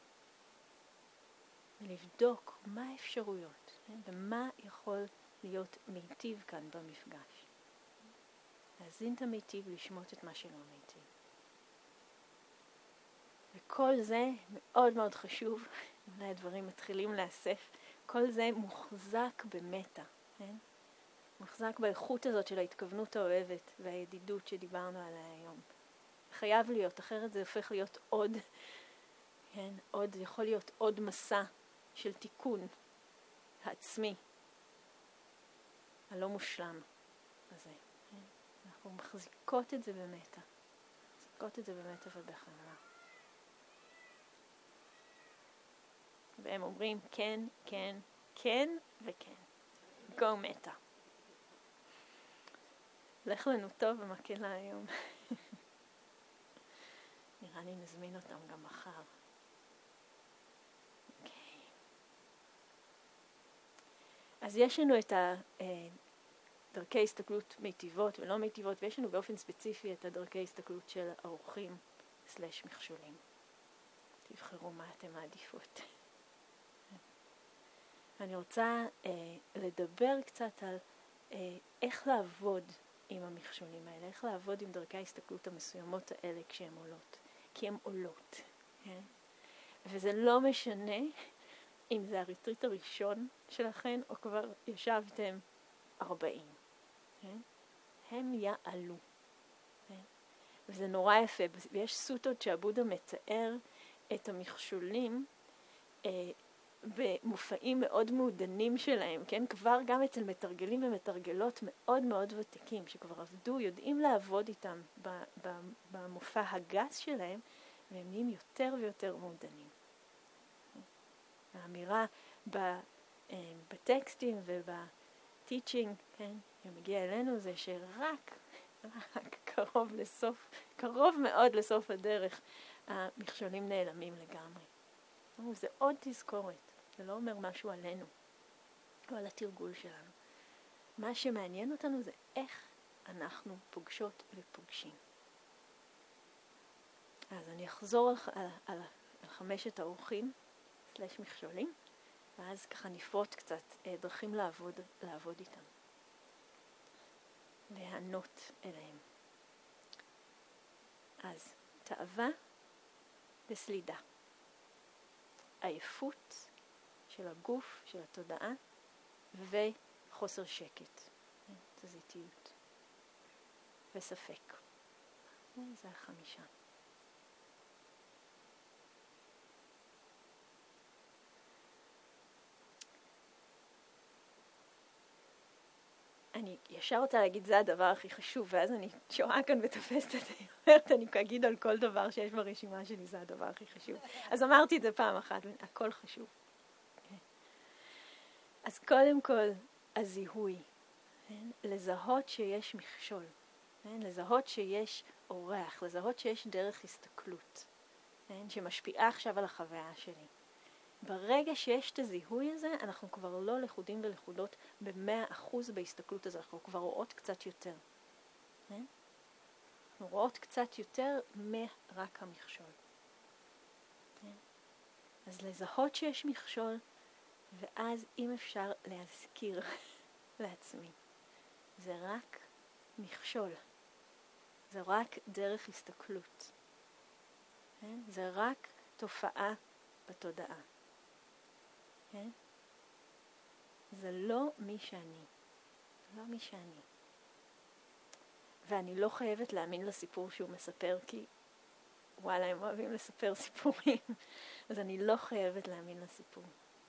ולבדוק מה האפשרויות, ומה יכול להיות מיטיב כאן במפגש. להזין את המיטיב, לשמות את מה שלא מיטיב. וכל זה מאוד מאוד חשוב, אולי הדברים מתחילים לאסף, כל זה מוחזק במטה, כן? מוחזק באיכות הזאת של ההתכוונות האוהבת והידידות שדיברנו עליה היום. חייב להיות, אחרת זה הופך להיות עוד, כן? עוד, יכול להיות עוד מסע של תיקון העצמי, הלא מושלם הזה. כן? אנחנו מחזיקות את זה במטה. מחזיקות את זה במטה ובחמלה. והם אומרים כן, כן, כן וכן. גו מטה. לך לנו טוב ומקלה היום. נראה לי נזמין אותם גם מחר. אוקיי. אז יש לנו את הדרכי הסתכלות מיטיבות ולא מיטיבות, ויש לנו באופן ספציפי את הדרכי הסתכלות של האורחים סלש מכשולים. תבחרו מה אתם מעדיפות. אני רוצה אה, לדבר קצת על אה, איך לעבוד עם המכשולים האלה, איך לעבוד עם דרכי ההסתכלות המסוימות האלה כשהן עולות. כי הן עולות. כן? וזה לא משנה אם זה הריטריט הראשון שלכם, או כבר ישבתם ארבעים. כן? הם יעלו. כן? וזה נורא יפה. ויש סוטות שהבודה מתאר את המכשולים אה, במופעים מאוד מעודנים שלהם, כן? כבר גם אצל מתרגלים ומתרגלות מאוד מאוד ותיקים, שכבר עבדו, יודעים לעבוד איתם במופע הגס שלהם, והם נהיים יותר ויותר מעודנים. האמירה בטקסטים ובטיצ'ינג, כן, שמגיע אלינו, זה שרק רק קרוב לסוף, קרוב מאוד לסוף הדרך, המכשולים נעלמים לגמרי. זה עוד תזכורת, זה לא אומר משהו עלינו, או על התרגול שלנו. מה שמעניין אותנו זה איך אנחנו פוגשות ופוגשים. אז אני אחזור על, על, על, על חמשת האורחים, סלש מכשולים, ואז ככה נפרוט קצת אה, דרכים לעבוד, לעבוד איתם. להיענות אליהם. אז תאווה וסלידה. עייפות של הגוף, של התודעה, וחוסר שקט, תזיתיות, וספק. זה החמישה. אני ישר רוצה להגיד, זה הדבר הכי חשוב, ואז אני שואה כאן ותופסת את זה, אני אגיד על כל דבר שיש ברשימה שלי, זה הדבר הכי חשוב. אז אמרתי את זה פעם אחת, הכל חשוב. אז קודם כל, הזיהוי, לזהות שיש מכשול, לזהות שיש אורח, לזהות שיש דרך הסתכלות, שמשפיעה עכשיו על החוויה שלי. ברגע שיש את הזיהוי הזה, אנחנו כבר לא לחודים ולחודות במאה אחוז בהסתכלות הזו, אנחנו כבר רואות קצת יותר. אנחנו רואות קצת יותר מרק המכשול. אז לזהות שיש מכשול, ואז אם אפשר להזכיר לעצמי, זה רק מכשול. זה רק דרך הסתכלות. זה רק תופעה בתודעה. כן? זה לא מי שאני. זה לא מי שאני. ואני לא חייבת להאמין לסיפור שהוא מספר, כי וואלה, הם אוהבים לספר סיפורים. אז אני לא חייבת להאמין לסיפור.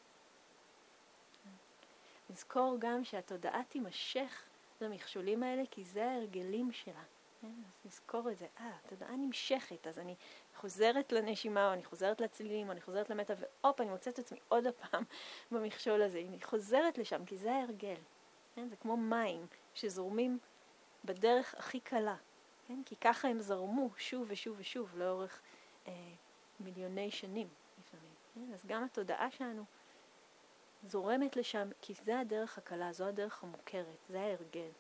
נזכור גם שהתודעה תימשך למכשולים האלה, כי זה ההרגלים שלה. אז נזכור את זה. אה, התודעה נמשכת, אז אני חוזרת לנשימה, או אני חוזרת לצלילים, או אני חוזרת למטה, ואופ, אני מוצאת את עצמי עוד הפעם במכשול הזה. אני חוזרת לשם, כי זה ההרגל. כן? זה כמו מים שזורמים בדרך הכי קלה. כן? כי ככה הם זרמו שוב ושוב ושוב לאורך אה, מיליוני שנים לפעמים. כן? אז גם התודעה שלנו זורמת לשם, כי זה הדרך הקלה, זו הדרך המוכרת, זה ההרגל.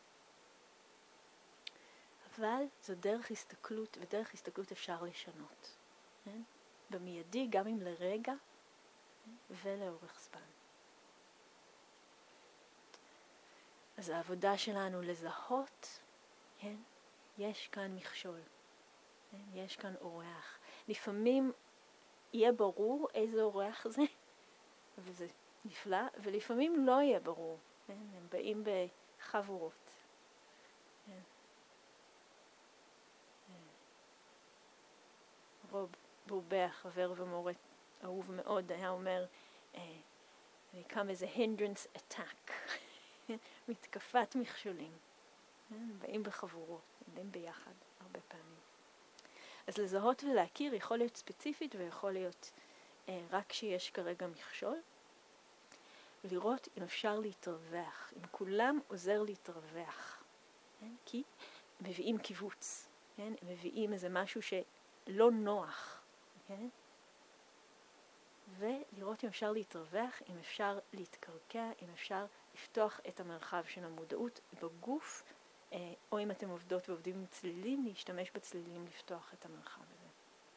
אבל זו דרך הסתכלות, ודרך הסתכלות אפשר לשנות. כן? במיידי, גם אם לרגע, ולאורך זמן. אז העבודה שלנו לזהות, כן? יש כאן מכשול. כן? יש כאן אורח. לפעמים יהיה ברור איזה אורח זה, וזה נפלא, ולפעמים לא יהיה ברור. כן? הם באים בחבורות. כן? רוב בובה, חבר ומורה אהוב מאוד, היה אומר, they come as a hindrance attack, מתקפת מכשולים. באים בחבורות, באים ביחד הרבה פעמים. אז לזהות ולהכיר יכול להיות ספציפית ויכול להיות אה, רק שיש כרגע מכשול. ולראות אם אפשר להתרווח, אם כולם עוזר להתרווח. כן? כי מביאים קיבוץ, כן? מביאים איזה משהו ש... לא נוח, כן? ולראות אם אפשר להתרווח, אם אפשר להתקרקע, אם אפשר לפתוח את המרחב של המודעות בגוף, או אם אתם עובדות ועובדים עם צלילים, להשתמש בצלילים לפתוח את המרחב הזה.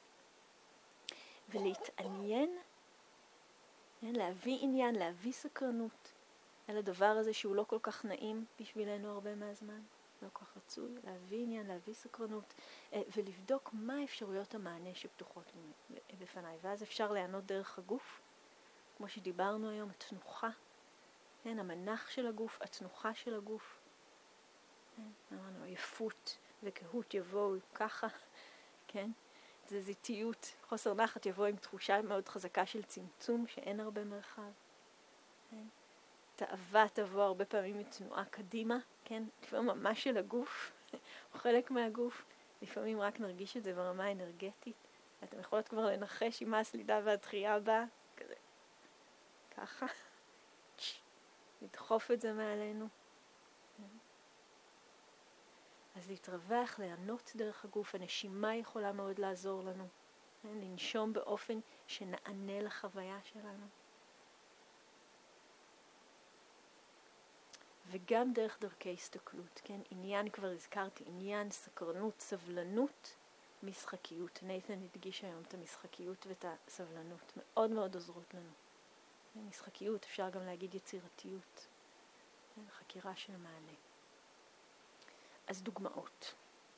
ולהתעניין, להביא עניין, להביא סקרנות, על הדבר הזה שהוא לא כל כך נעים בשבילנו הרבה מהזמן, לא כל כך רצוי, להביא עניין, להביא סקרנות, ולבדוק מה אפשרויות המענה שפתוחות בפניי. ואז אפשר לענות דרך הגוף, כמו שדיברנו היום, התנוחה, כן, המנח של הגוף, התנוחה של הגוף. כן, אמרנו, עייפות וקהות יבואו ככה, כן, תזזיתיות, חוסר נחת יבוא עם תחושה מאוד חזקה של צמצום, שאין הרבה מרחב. כן. תאווה תבוא הרבה פעמים מתנועה קדימה, כן, לפעמים ממש של הגוף, או חלק מהגוף, לפעמים רק נרגיש את זה ברמה האנרגטית. אתם יכולות כבר לנחש עם מה הסלידה והדחייה הבאה, כזה, ככה, לדחוף את זה מעלינו. אז להתרווח, לענות דרך הגוף, הנשימה יכולה מאוד לעזור לנו, כן? לנשום באופן שנענה לחוויה שלנו. וגם דרך דרכי הסתכלות, כן? עניין, כבר הזכרתי, עניין, סקרנות, סבלנות, משחקיות. נייתן הדגיש היום את המשחקיות ואת הסבלנות. מאוד מאוד עוזרות לנו. משחקיות, אפשר גם להגיד יצירתיות. כן? חקירה של מענה. אז דוגמאות.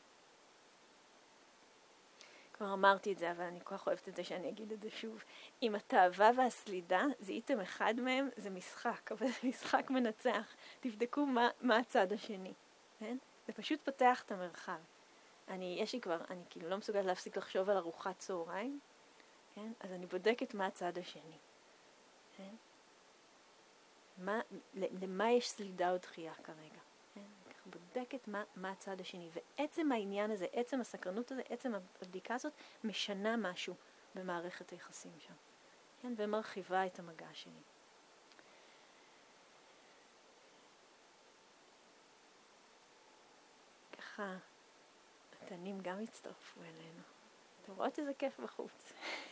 כבר אמרתי את זה, אבל אני כל כך אוהבת את זה שאני אגיד את זה שוב. עם התאווה והסלידה, זיהיתם אחד מהם, זה משחק, אבל זה משחק מנצח. תבדקו מה, מה הצד השני. כן? זה פשוט פותח את המרחב. אני, יש לי כבר, אני כאילו לא מסוגלת להפסיק לחשוב על ארוחת צהריים, כן? אז אני בודקת מה הצד השני. כן? מה, למה יש סלידה או דחייה כרגע? בודקת מה, מה הצד השני. ועצם העניין הזה, עצם הסקרנות הזה, עצם הבדיקה הזאת, משנה משהו במערכת היחסים שם. כן? ומרחיבה את המגע שלי. ככה, התנים גם הצטרפו אלינו. אתם רואות איזה כיף בחוץ.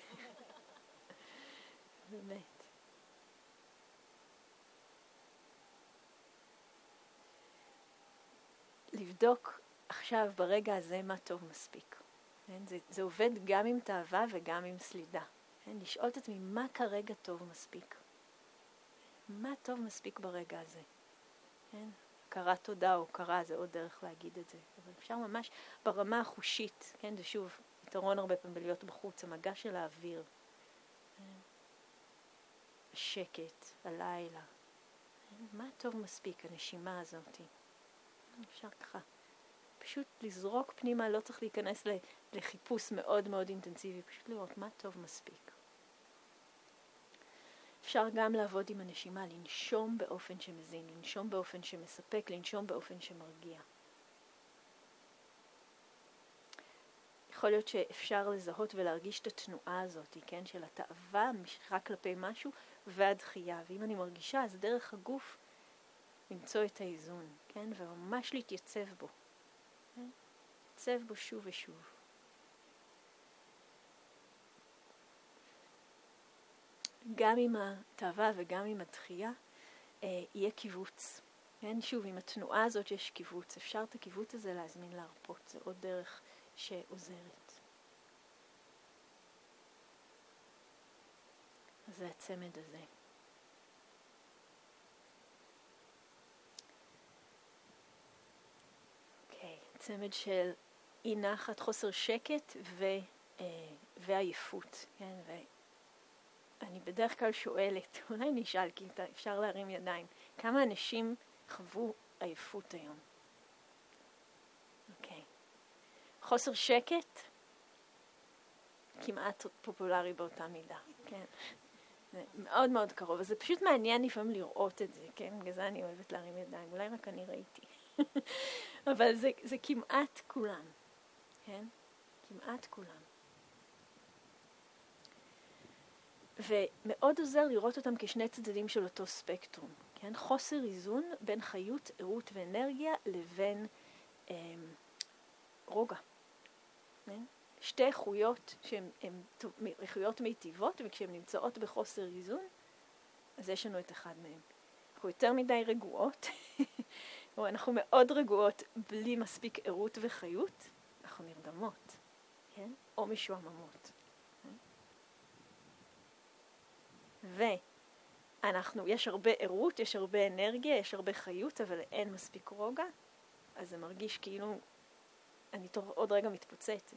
באמת. לבדוק עכשיו ברגע הזה מה טוב מספיק. כן? זה, זה עובד גם עם תאווה וגם עם סלידה. כן? לשאול את עצמי מה כרגע טוב מספיק. מה טוב מספיק ברגע הזה. כן? הכרת תודה או הכרה זה עוד דרך להגיד את זה. אבל אפשר ממש ברמה החושית. כן? זה שוב יתרון הרבה פעמים בלהיות בחוץ. המגע של האוויר. כן? השקט, הלילה. כן? מה טוב מספיק הנשימה הזאת. אפשר ככה, פשוט לזרוק פנימה, לא צריך להיכנס לחיפוש מאוד מאוד אינטנסיבי, פשוט לראות מה טוב מספיק. אפשר גם לעבוד עם הנשימה, לנשום באופן שמזין, לנשום באופן שמספק, לנשום באופן שמרגיע. יכול להיות שאפשר לזהות ולהרגיש את התנועה הזאת, כן, של התאווה, משיכה כלפי משהו, והדחייה. ואם אני מרגישה, אז דרך הגוף למצוא את האיזון, כן? וממש להתייצב בו. כן? להתייצב בו שוב ושוב. גם עם התאווה וגם עם הדחייה, אה, יהיה קיבוץ. כן? שוב, עם התנועה הזאת יש קיבוץ. אפשר את הקיבוץ הזה להזמין להרפות. זה עוד דרך שעוזרת. אז זה הצמד הזה. צמד של אי נחת, חוסר שקט ו, אה, ועייפות. כן? ואני בדרך כלל שואלת, אולי נשאל, כי אפשר להרים ידיים, כמה אנשים חוו עייפות היום? אוקיי. חוסר שקט, כמעט פופולרי באותה מידה. כן? זה מאוד מאוד קרוב, אז זה פשוט מעניין לפעמים לראות את זה, כן? בגלל זה אני אוהבת להרים ידיים, אולי רק אני ראיתי. אבל זה, זה כמעט כולם, כן? כמעט כולם. ומאוד עוזר לראות אותם כשני צדדים של אותו ספקטרום, כן? חוסר איזון בין חיות, ערות ואנרגיה לבין אה, רוגע. כן? שתי איכויות שהן איכויות מיטיבות, וכשהן נמצאות בחוסר איזון, אז יש לנו את אחד מהם. אנחנו יותר מדי רגועות, או אנחנו מאוד רגועות בלי מספיק ערות וחיות, אנחנו נרדמות, כן? או משועממות. ואנחנו, יש הרבה ערות, יש הרבה אנרגיה, יש הרבה חיות, אבל אין מספיק רוגע, אז זה מרגיש כאילו אני תוך עוד רגע מתפוצצת.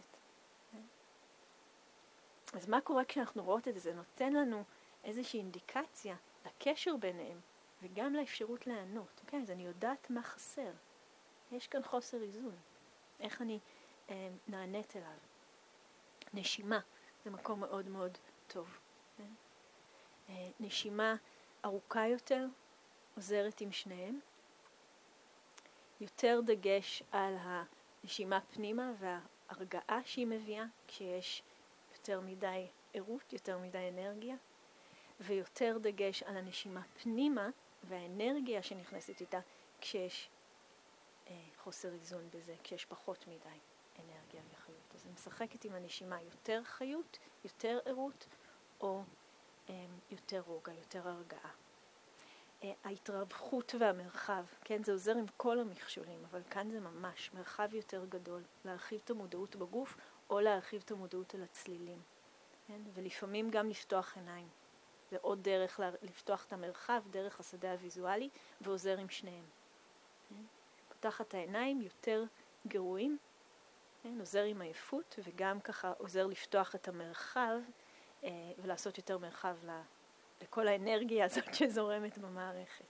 אז מה קורה כשאנחנו רואות את זה? זה נותן לנו איזושהי אינדיקציה לקשר ביניהם, וגם לאפשרות לענות. אוקיי? אז אני יודעת מה חסר. יש כאן חוסר איזון. איך אני אה, נענית אליו? נשימה זה מקום מאוד מאוד טוב. כן? אה, נשימה ארוכה יותר עוזרת עם שניהם. יותר דגש על הנשימה פנימה וההרגעה שהיא מביאה כשיש יותר מדי ערות, יותר מדי אנרגיה, ויותר דגש על הנשימה פנימה והאנרגיה שנכנסת איתה כשיש אה, חוסר איזון בזה, כשיש פחות מדי אנרגיה וחיות. אז אני משחקת עם הנשימה יותר חיות, יותר ערות, או אה, יותר רוגע, יותר הרגעה. אה, ההתרווחות והמרחב, כן, זה עוזר עם כל המכשולים, אבל כאן זה ממש מרחב יותר גדול, להרחיב את המודעות בגוף, או להרחיב את המודעות על הצלילים. כן? ולפעמים גם לפתוח עיניים. זה עוד דרך לפתוח את המרחב, דרך השדה הוויזואלי, ועוזר עם שניהם. כן? פותח את העיניים יותר גרועים, כן? עוזר עם עייפות, וגם ככה עוזר לפתוח את המרחב, אה, ולעשות יותר מרחב לכל האנרגיה הזאת שזורמת במערכת.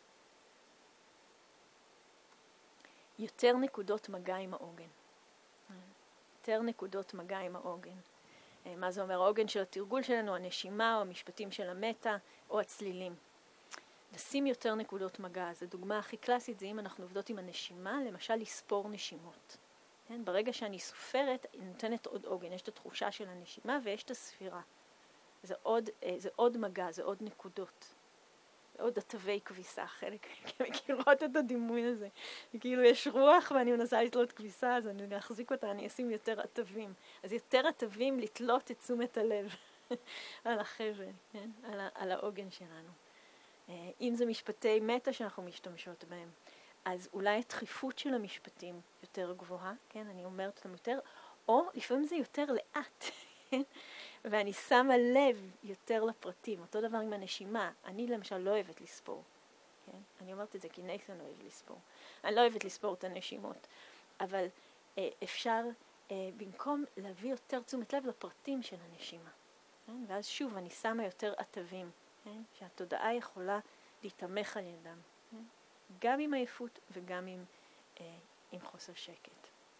יותר נקודות מגע עם העוגן. יותר נקודות מגע עם העוגן. מה זה אומר? העוגן של התרגול שלנו, הנשימה או המשפטים של המטה או הצלילים. לשים יותר נקודות מגע. זו דוגמה הכי קלאסית, זה אם אנחנו עובדות עם הנשימה, למשל לספור נשימות. כן? ברגע שאני סופרת, היא נותנת עוד עוגן. יש את התחושה של הנשימה ויש את הספירה. זה עוד, זה עוד מגע, זה עוד נקודות. זה עוד עטבי כביסה, חלק מכירות את הדימוי הזה. כאילו יש רוח ואני מנסה לתלות כביסה, אז אני אחזיק אותה, אני אשים יותר עטבים. אז יותר עטבים לתלות את תשומת הלב על החבל, כן? על, על העוגן שלנו. אם זה משפטי מטה שאנחנו משתמשות בהם, אז אולי הדחיפות של המשפטים יותר גבוהה, כן? אני אומרת אותם יותר, או לפעמים זה יותר לאט, כן? ואני שמה לב יותר לפרטים. אותו דבר עם הנשימה. אני למשל לא אוהבת לספור. כן? אני אומרת את זה כי נייתן אוהב לספור. אני לא אוהבת לספור את הנשימות. אבל אה, אפשר אה, במקום להביא יותר תשומת לב לפרטים של הנשימה. כן? ואז שוב אני שמה יותר עטבים. כן? שהתודעה יכולה להתאמך על ידם. כן? גם עם עייפות וגם עם, אה, עם חוסר שקט.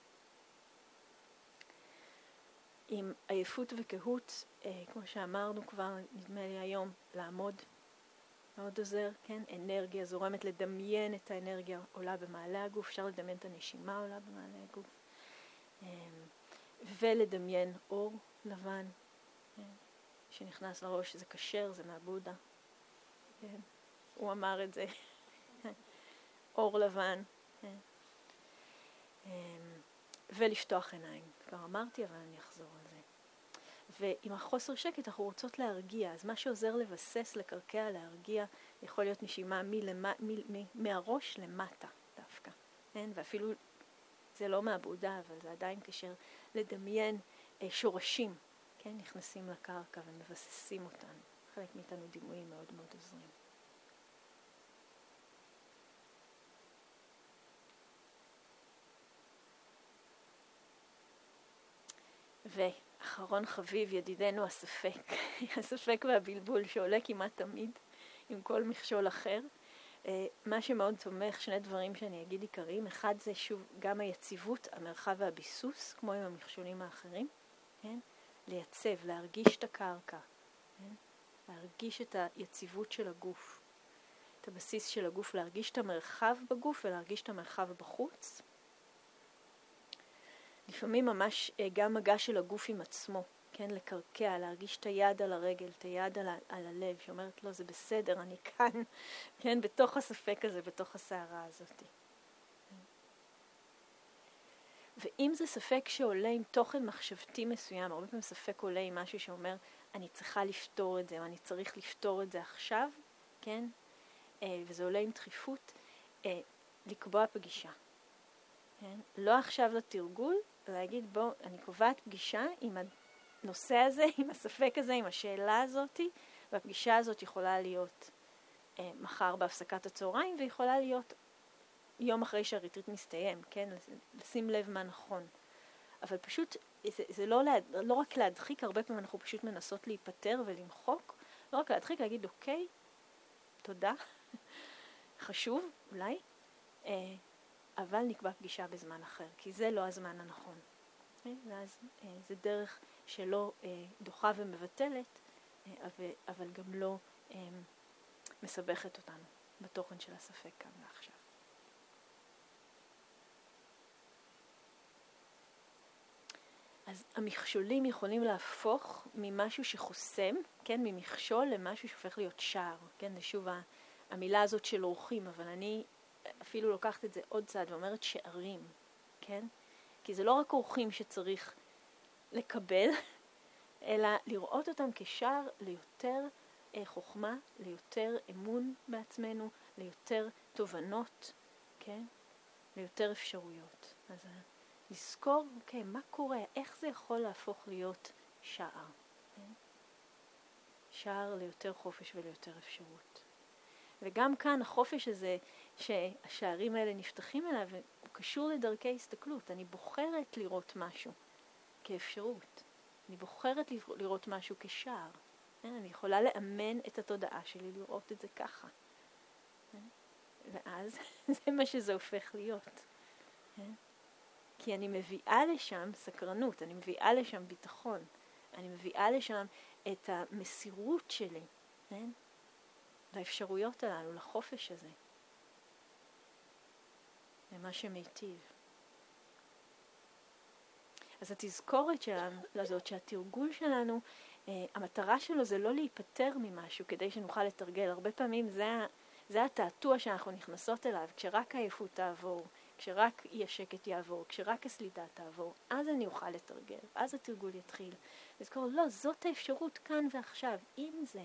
עם עייפות וקהות, אה, כמו שאמרנו כבר, נדמה לי היום, לעמוד, מאוד עוזר, כן? אנרגיה זורמת, לדמיין את האנרגיה עולה במעלה הגוף, אפשר לדמיין את הנשימה עולה במעלה הגוף, אה, ולדמיין אור לבן, כן? שנכנס לראש, זה כשר, זה מהבודה, כן? הוא אמר את זה, אור לבן, כן? אה, ולפתוח עיניים. כבר אמרתי, אבל אני אחזור על זה. ועם החוסר שקט אנחנו רוצות להרגיע. אז מה שעוזר לבסס, לקרקע, להרגיע, יכול להיות נשימה מלמה, מ, מ, מהראש למטה דווקא. כן? ואפילו זה לא מהבודה, אבל זה עדיין קשר לדמיין אה, שורשים. כן? נכנסים לקרקע ומבססים אותן. חלק מאיתנו דימויים מאוד מאוד עוזרים. ואחרון חביב, ידידנו הספק, הספק והבלבול שעולה כמעט תמיד עם כל מכשול אחר. מה שמאוד תומך, שני דברים שאני אגיד עיקריים, אחד זה שוב גם היציבות, המרחב והביסוס, כמו עם המכשולים האחרים, כן? לייצב, להרגיש את הקרקע, כן? להרגיש את היציבות של הגוף, את הבסיס של הגוף, להרגיש את המרחב בגוף ולהרגיש את המרחב בחוץ. לפעמים ממש גם מגע של הגוף עם עצמו, כן, לקרקע, להרגיש את היד על הרגל, את היד על, ה- על הלב, שאומרת לו, זה בסדר, אני כאן, כן, בתוך הספק הזה, בתוך הסערה הזאת. ואם זה ספק שעולה עם תוכן מחשבתי מסוים, הרבה פעמים ספק עולה עם משהו שאומר, אני צריכה לפתור את זה, או אני צריך לפתור את זה עכשיו, כן? וזה עולה עם דחיפות, לקבוע פגישה. כן? לא עכשיו לתרגול, להגיד, בוא, אני קובעת פגישה עם הנושא הזה, עם הספק הזה, עם השאלה הזאת, והפגישה הזאת יכולה להיות אה, מחר בהפסקת הצהריים, ויכולה להיות יום אחרי שהריטריט מסתיים, כן? לשים לב מה נכון. אבל פשוט, זה, זה לא, לה, לא רק להדחיק, הרבה פעמים אנחנו פשוט מנסות להיפטר ולמחוק, לא רק להדחיק, להגיד, אוקיי, תודה, חשוב, אולי, אה, אבל נקבע פגישה בזמן אחר, כי זה לא הזמן הנכון. אה, ואז אה, זה דרך שלא אה, דוחה ומבטלת, אה, אבל, אבל גם לא אה, מסבכת אותנו בתוכן של הספק כאן ועכשיו. אז המכשולים יכולים להפוך ממשהו שחוסם, כן, ממכשול למשהו שהופך להיות שער, כן, זה שוב המילה הזאת של אורחים, אבל אני אפילו לוקחת את זה עוד צעד ואומרת שערים, כן, כי זה לא רק אורחים שצריך לקבל, אלא לראות אותם כשער ליותר אה, חוכמה, ליותר אמון בעצמנו, ליותר תובנות, כן, ליותר אפשרויות. אז לזכור, אוקיי, מה קורה, איך זה יכול להפוך להיות שער, כן? שער ליותר חופש וליותר אפשרות. וגם כאן החופש הזה שהשערים האלה נפתחים אליו, הוא קשור לדרכי הסתכלות. אני בוחרת לראות משהו כאפשרות. אני בוחרת לראות משהו כשער. אני יכולה לאמן את התודעה שלי לראות את זה ככה. ואז זה מה שזה הופך להיות. כי אני מביאה לשם סקרנות, אני מביאה לשם ביטחון, אני מביאה לשם את המסירות שלי, כן? לאפשרויות הללו, לחופש הזה, למה שמיטיב. אז התזכורת שלנו, לזאת שהתרגול שלנו, אה, המטרה שלו זה לא להיפטר ממשהו כדי שנוכל לתרגל. הרבה פעמים זה, זה התעתוע שאנחנו נכנסות אליו, כשרק העייפות תעבור, כשרק אי השקט יעבור, כשרק הסלידה תעבור, אז אני אוכל לתרגל, אז התרגול יתחיל. לזכור, לא, זאת האפשרות כאן ועכשיו, אם זה.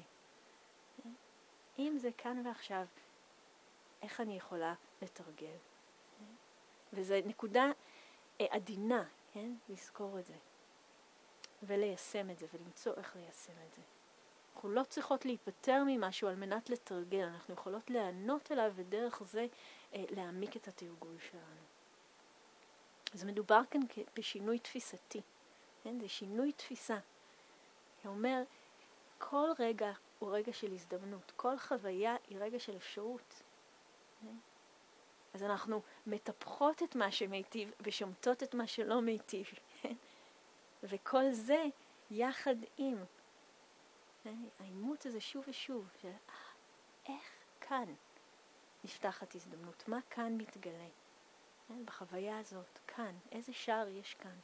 אם זה כאן ועכשיו, איך אני יכולה לתרגל? וזו נקודה עדינה, כן? לזכור את זה. וליישם את זה, ולמצוא איך ליישם את זה. אנחנו לא צריכות להיפטר ממשהו על מנת לתרגל, אנחנו יכולות לענות אליו ודרך זה אה, להעמיק את התרגול שלנו. אז מדובר כאן בשינוי תפיסתי, כן? זה שינוי תפיסה. זה אומר, כל רגע הוא רגע של הזדמנות, כל חוויה היא רגע של אפשרות. כן? אז אנחנו מטפחות את מה שמיטיב ושומטות את מה שלא מיטיב. כן? וכל זה יחד עם האימות הזה שוב ושוב, של איך כאן נפתחת הזדמנות, מה כאן מתגלה, כן? בחוויה הזאת, כאן, איזה שער יש כאן.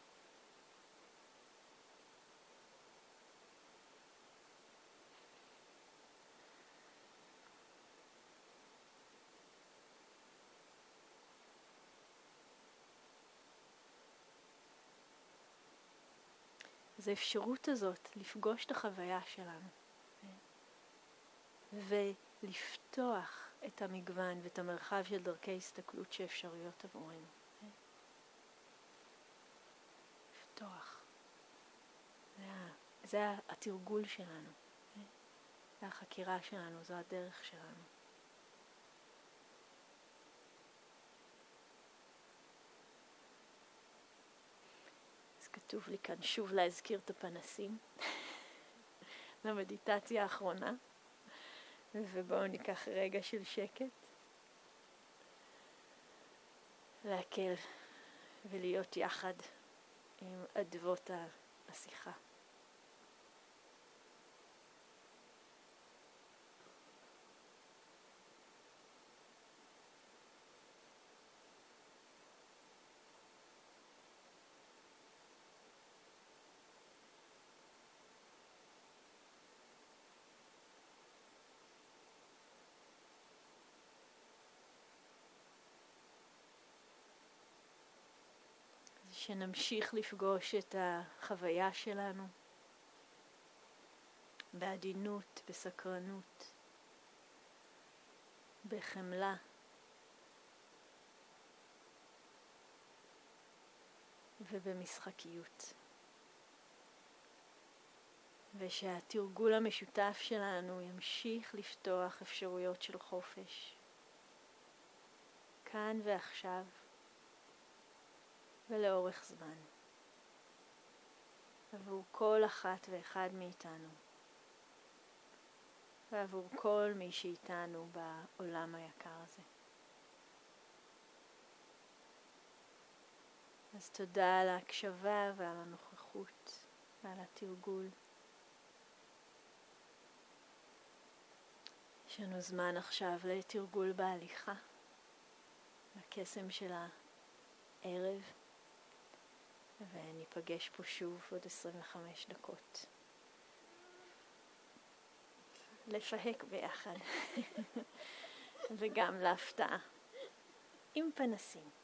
אז האפשרות הזאת לפגוש את החוויה שלנו ולפתוח את המגוון ואת המרחב של דרכי הסתכלות שאפשריות עבורנו. לפתוח. זה, זה התרגול שלנו. זה החקירה שלנו, זו הדרך שלנו. כתוב לי כאן שוב להזכיר את הפנסים למדיטציה האחרונה, ובואו ניקח רגע של שקט, להקל ולהיות יחד עם אדוות השיחה. שנמשיך לפגוש את החוויה שלנו בעדינות, בסקרנות, בחמלה. ובמשחקיות. ושהתרגול המשותף שלנו ימשיך לפתוח אפשרויות של חופש. כאן ועכשיו. ולאורך זמן. עבור כל אחת ואחד מאיתנו. ועבור כל מי שאיתנו בעולם היקר הזה. אז תודה על ההקשבה ועל הנוכחות ועל התרגול. יש לנו זמן עכשיו לתרגול בהליכה, הקסם של הערב, וניפגש פה שוב עוד עשרים וחמש דקות. לפהק ביחד, וגם להפתעה, עם פנסים.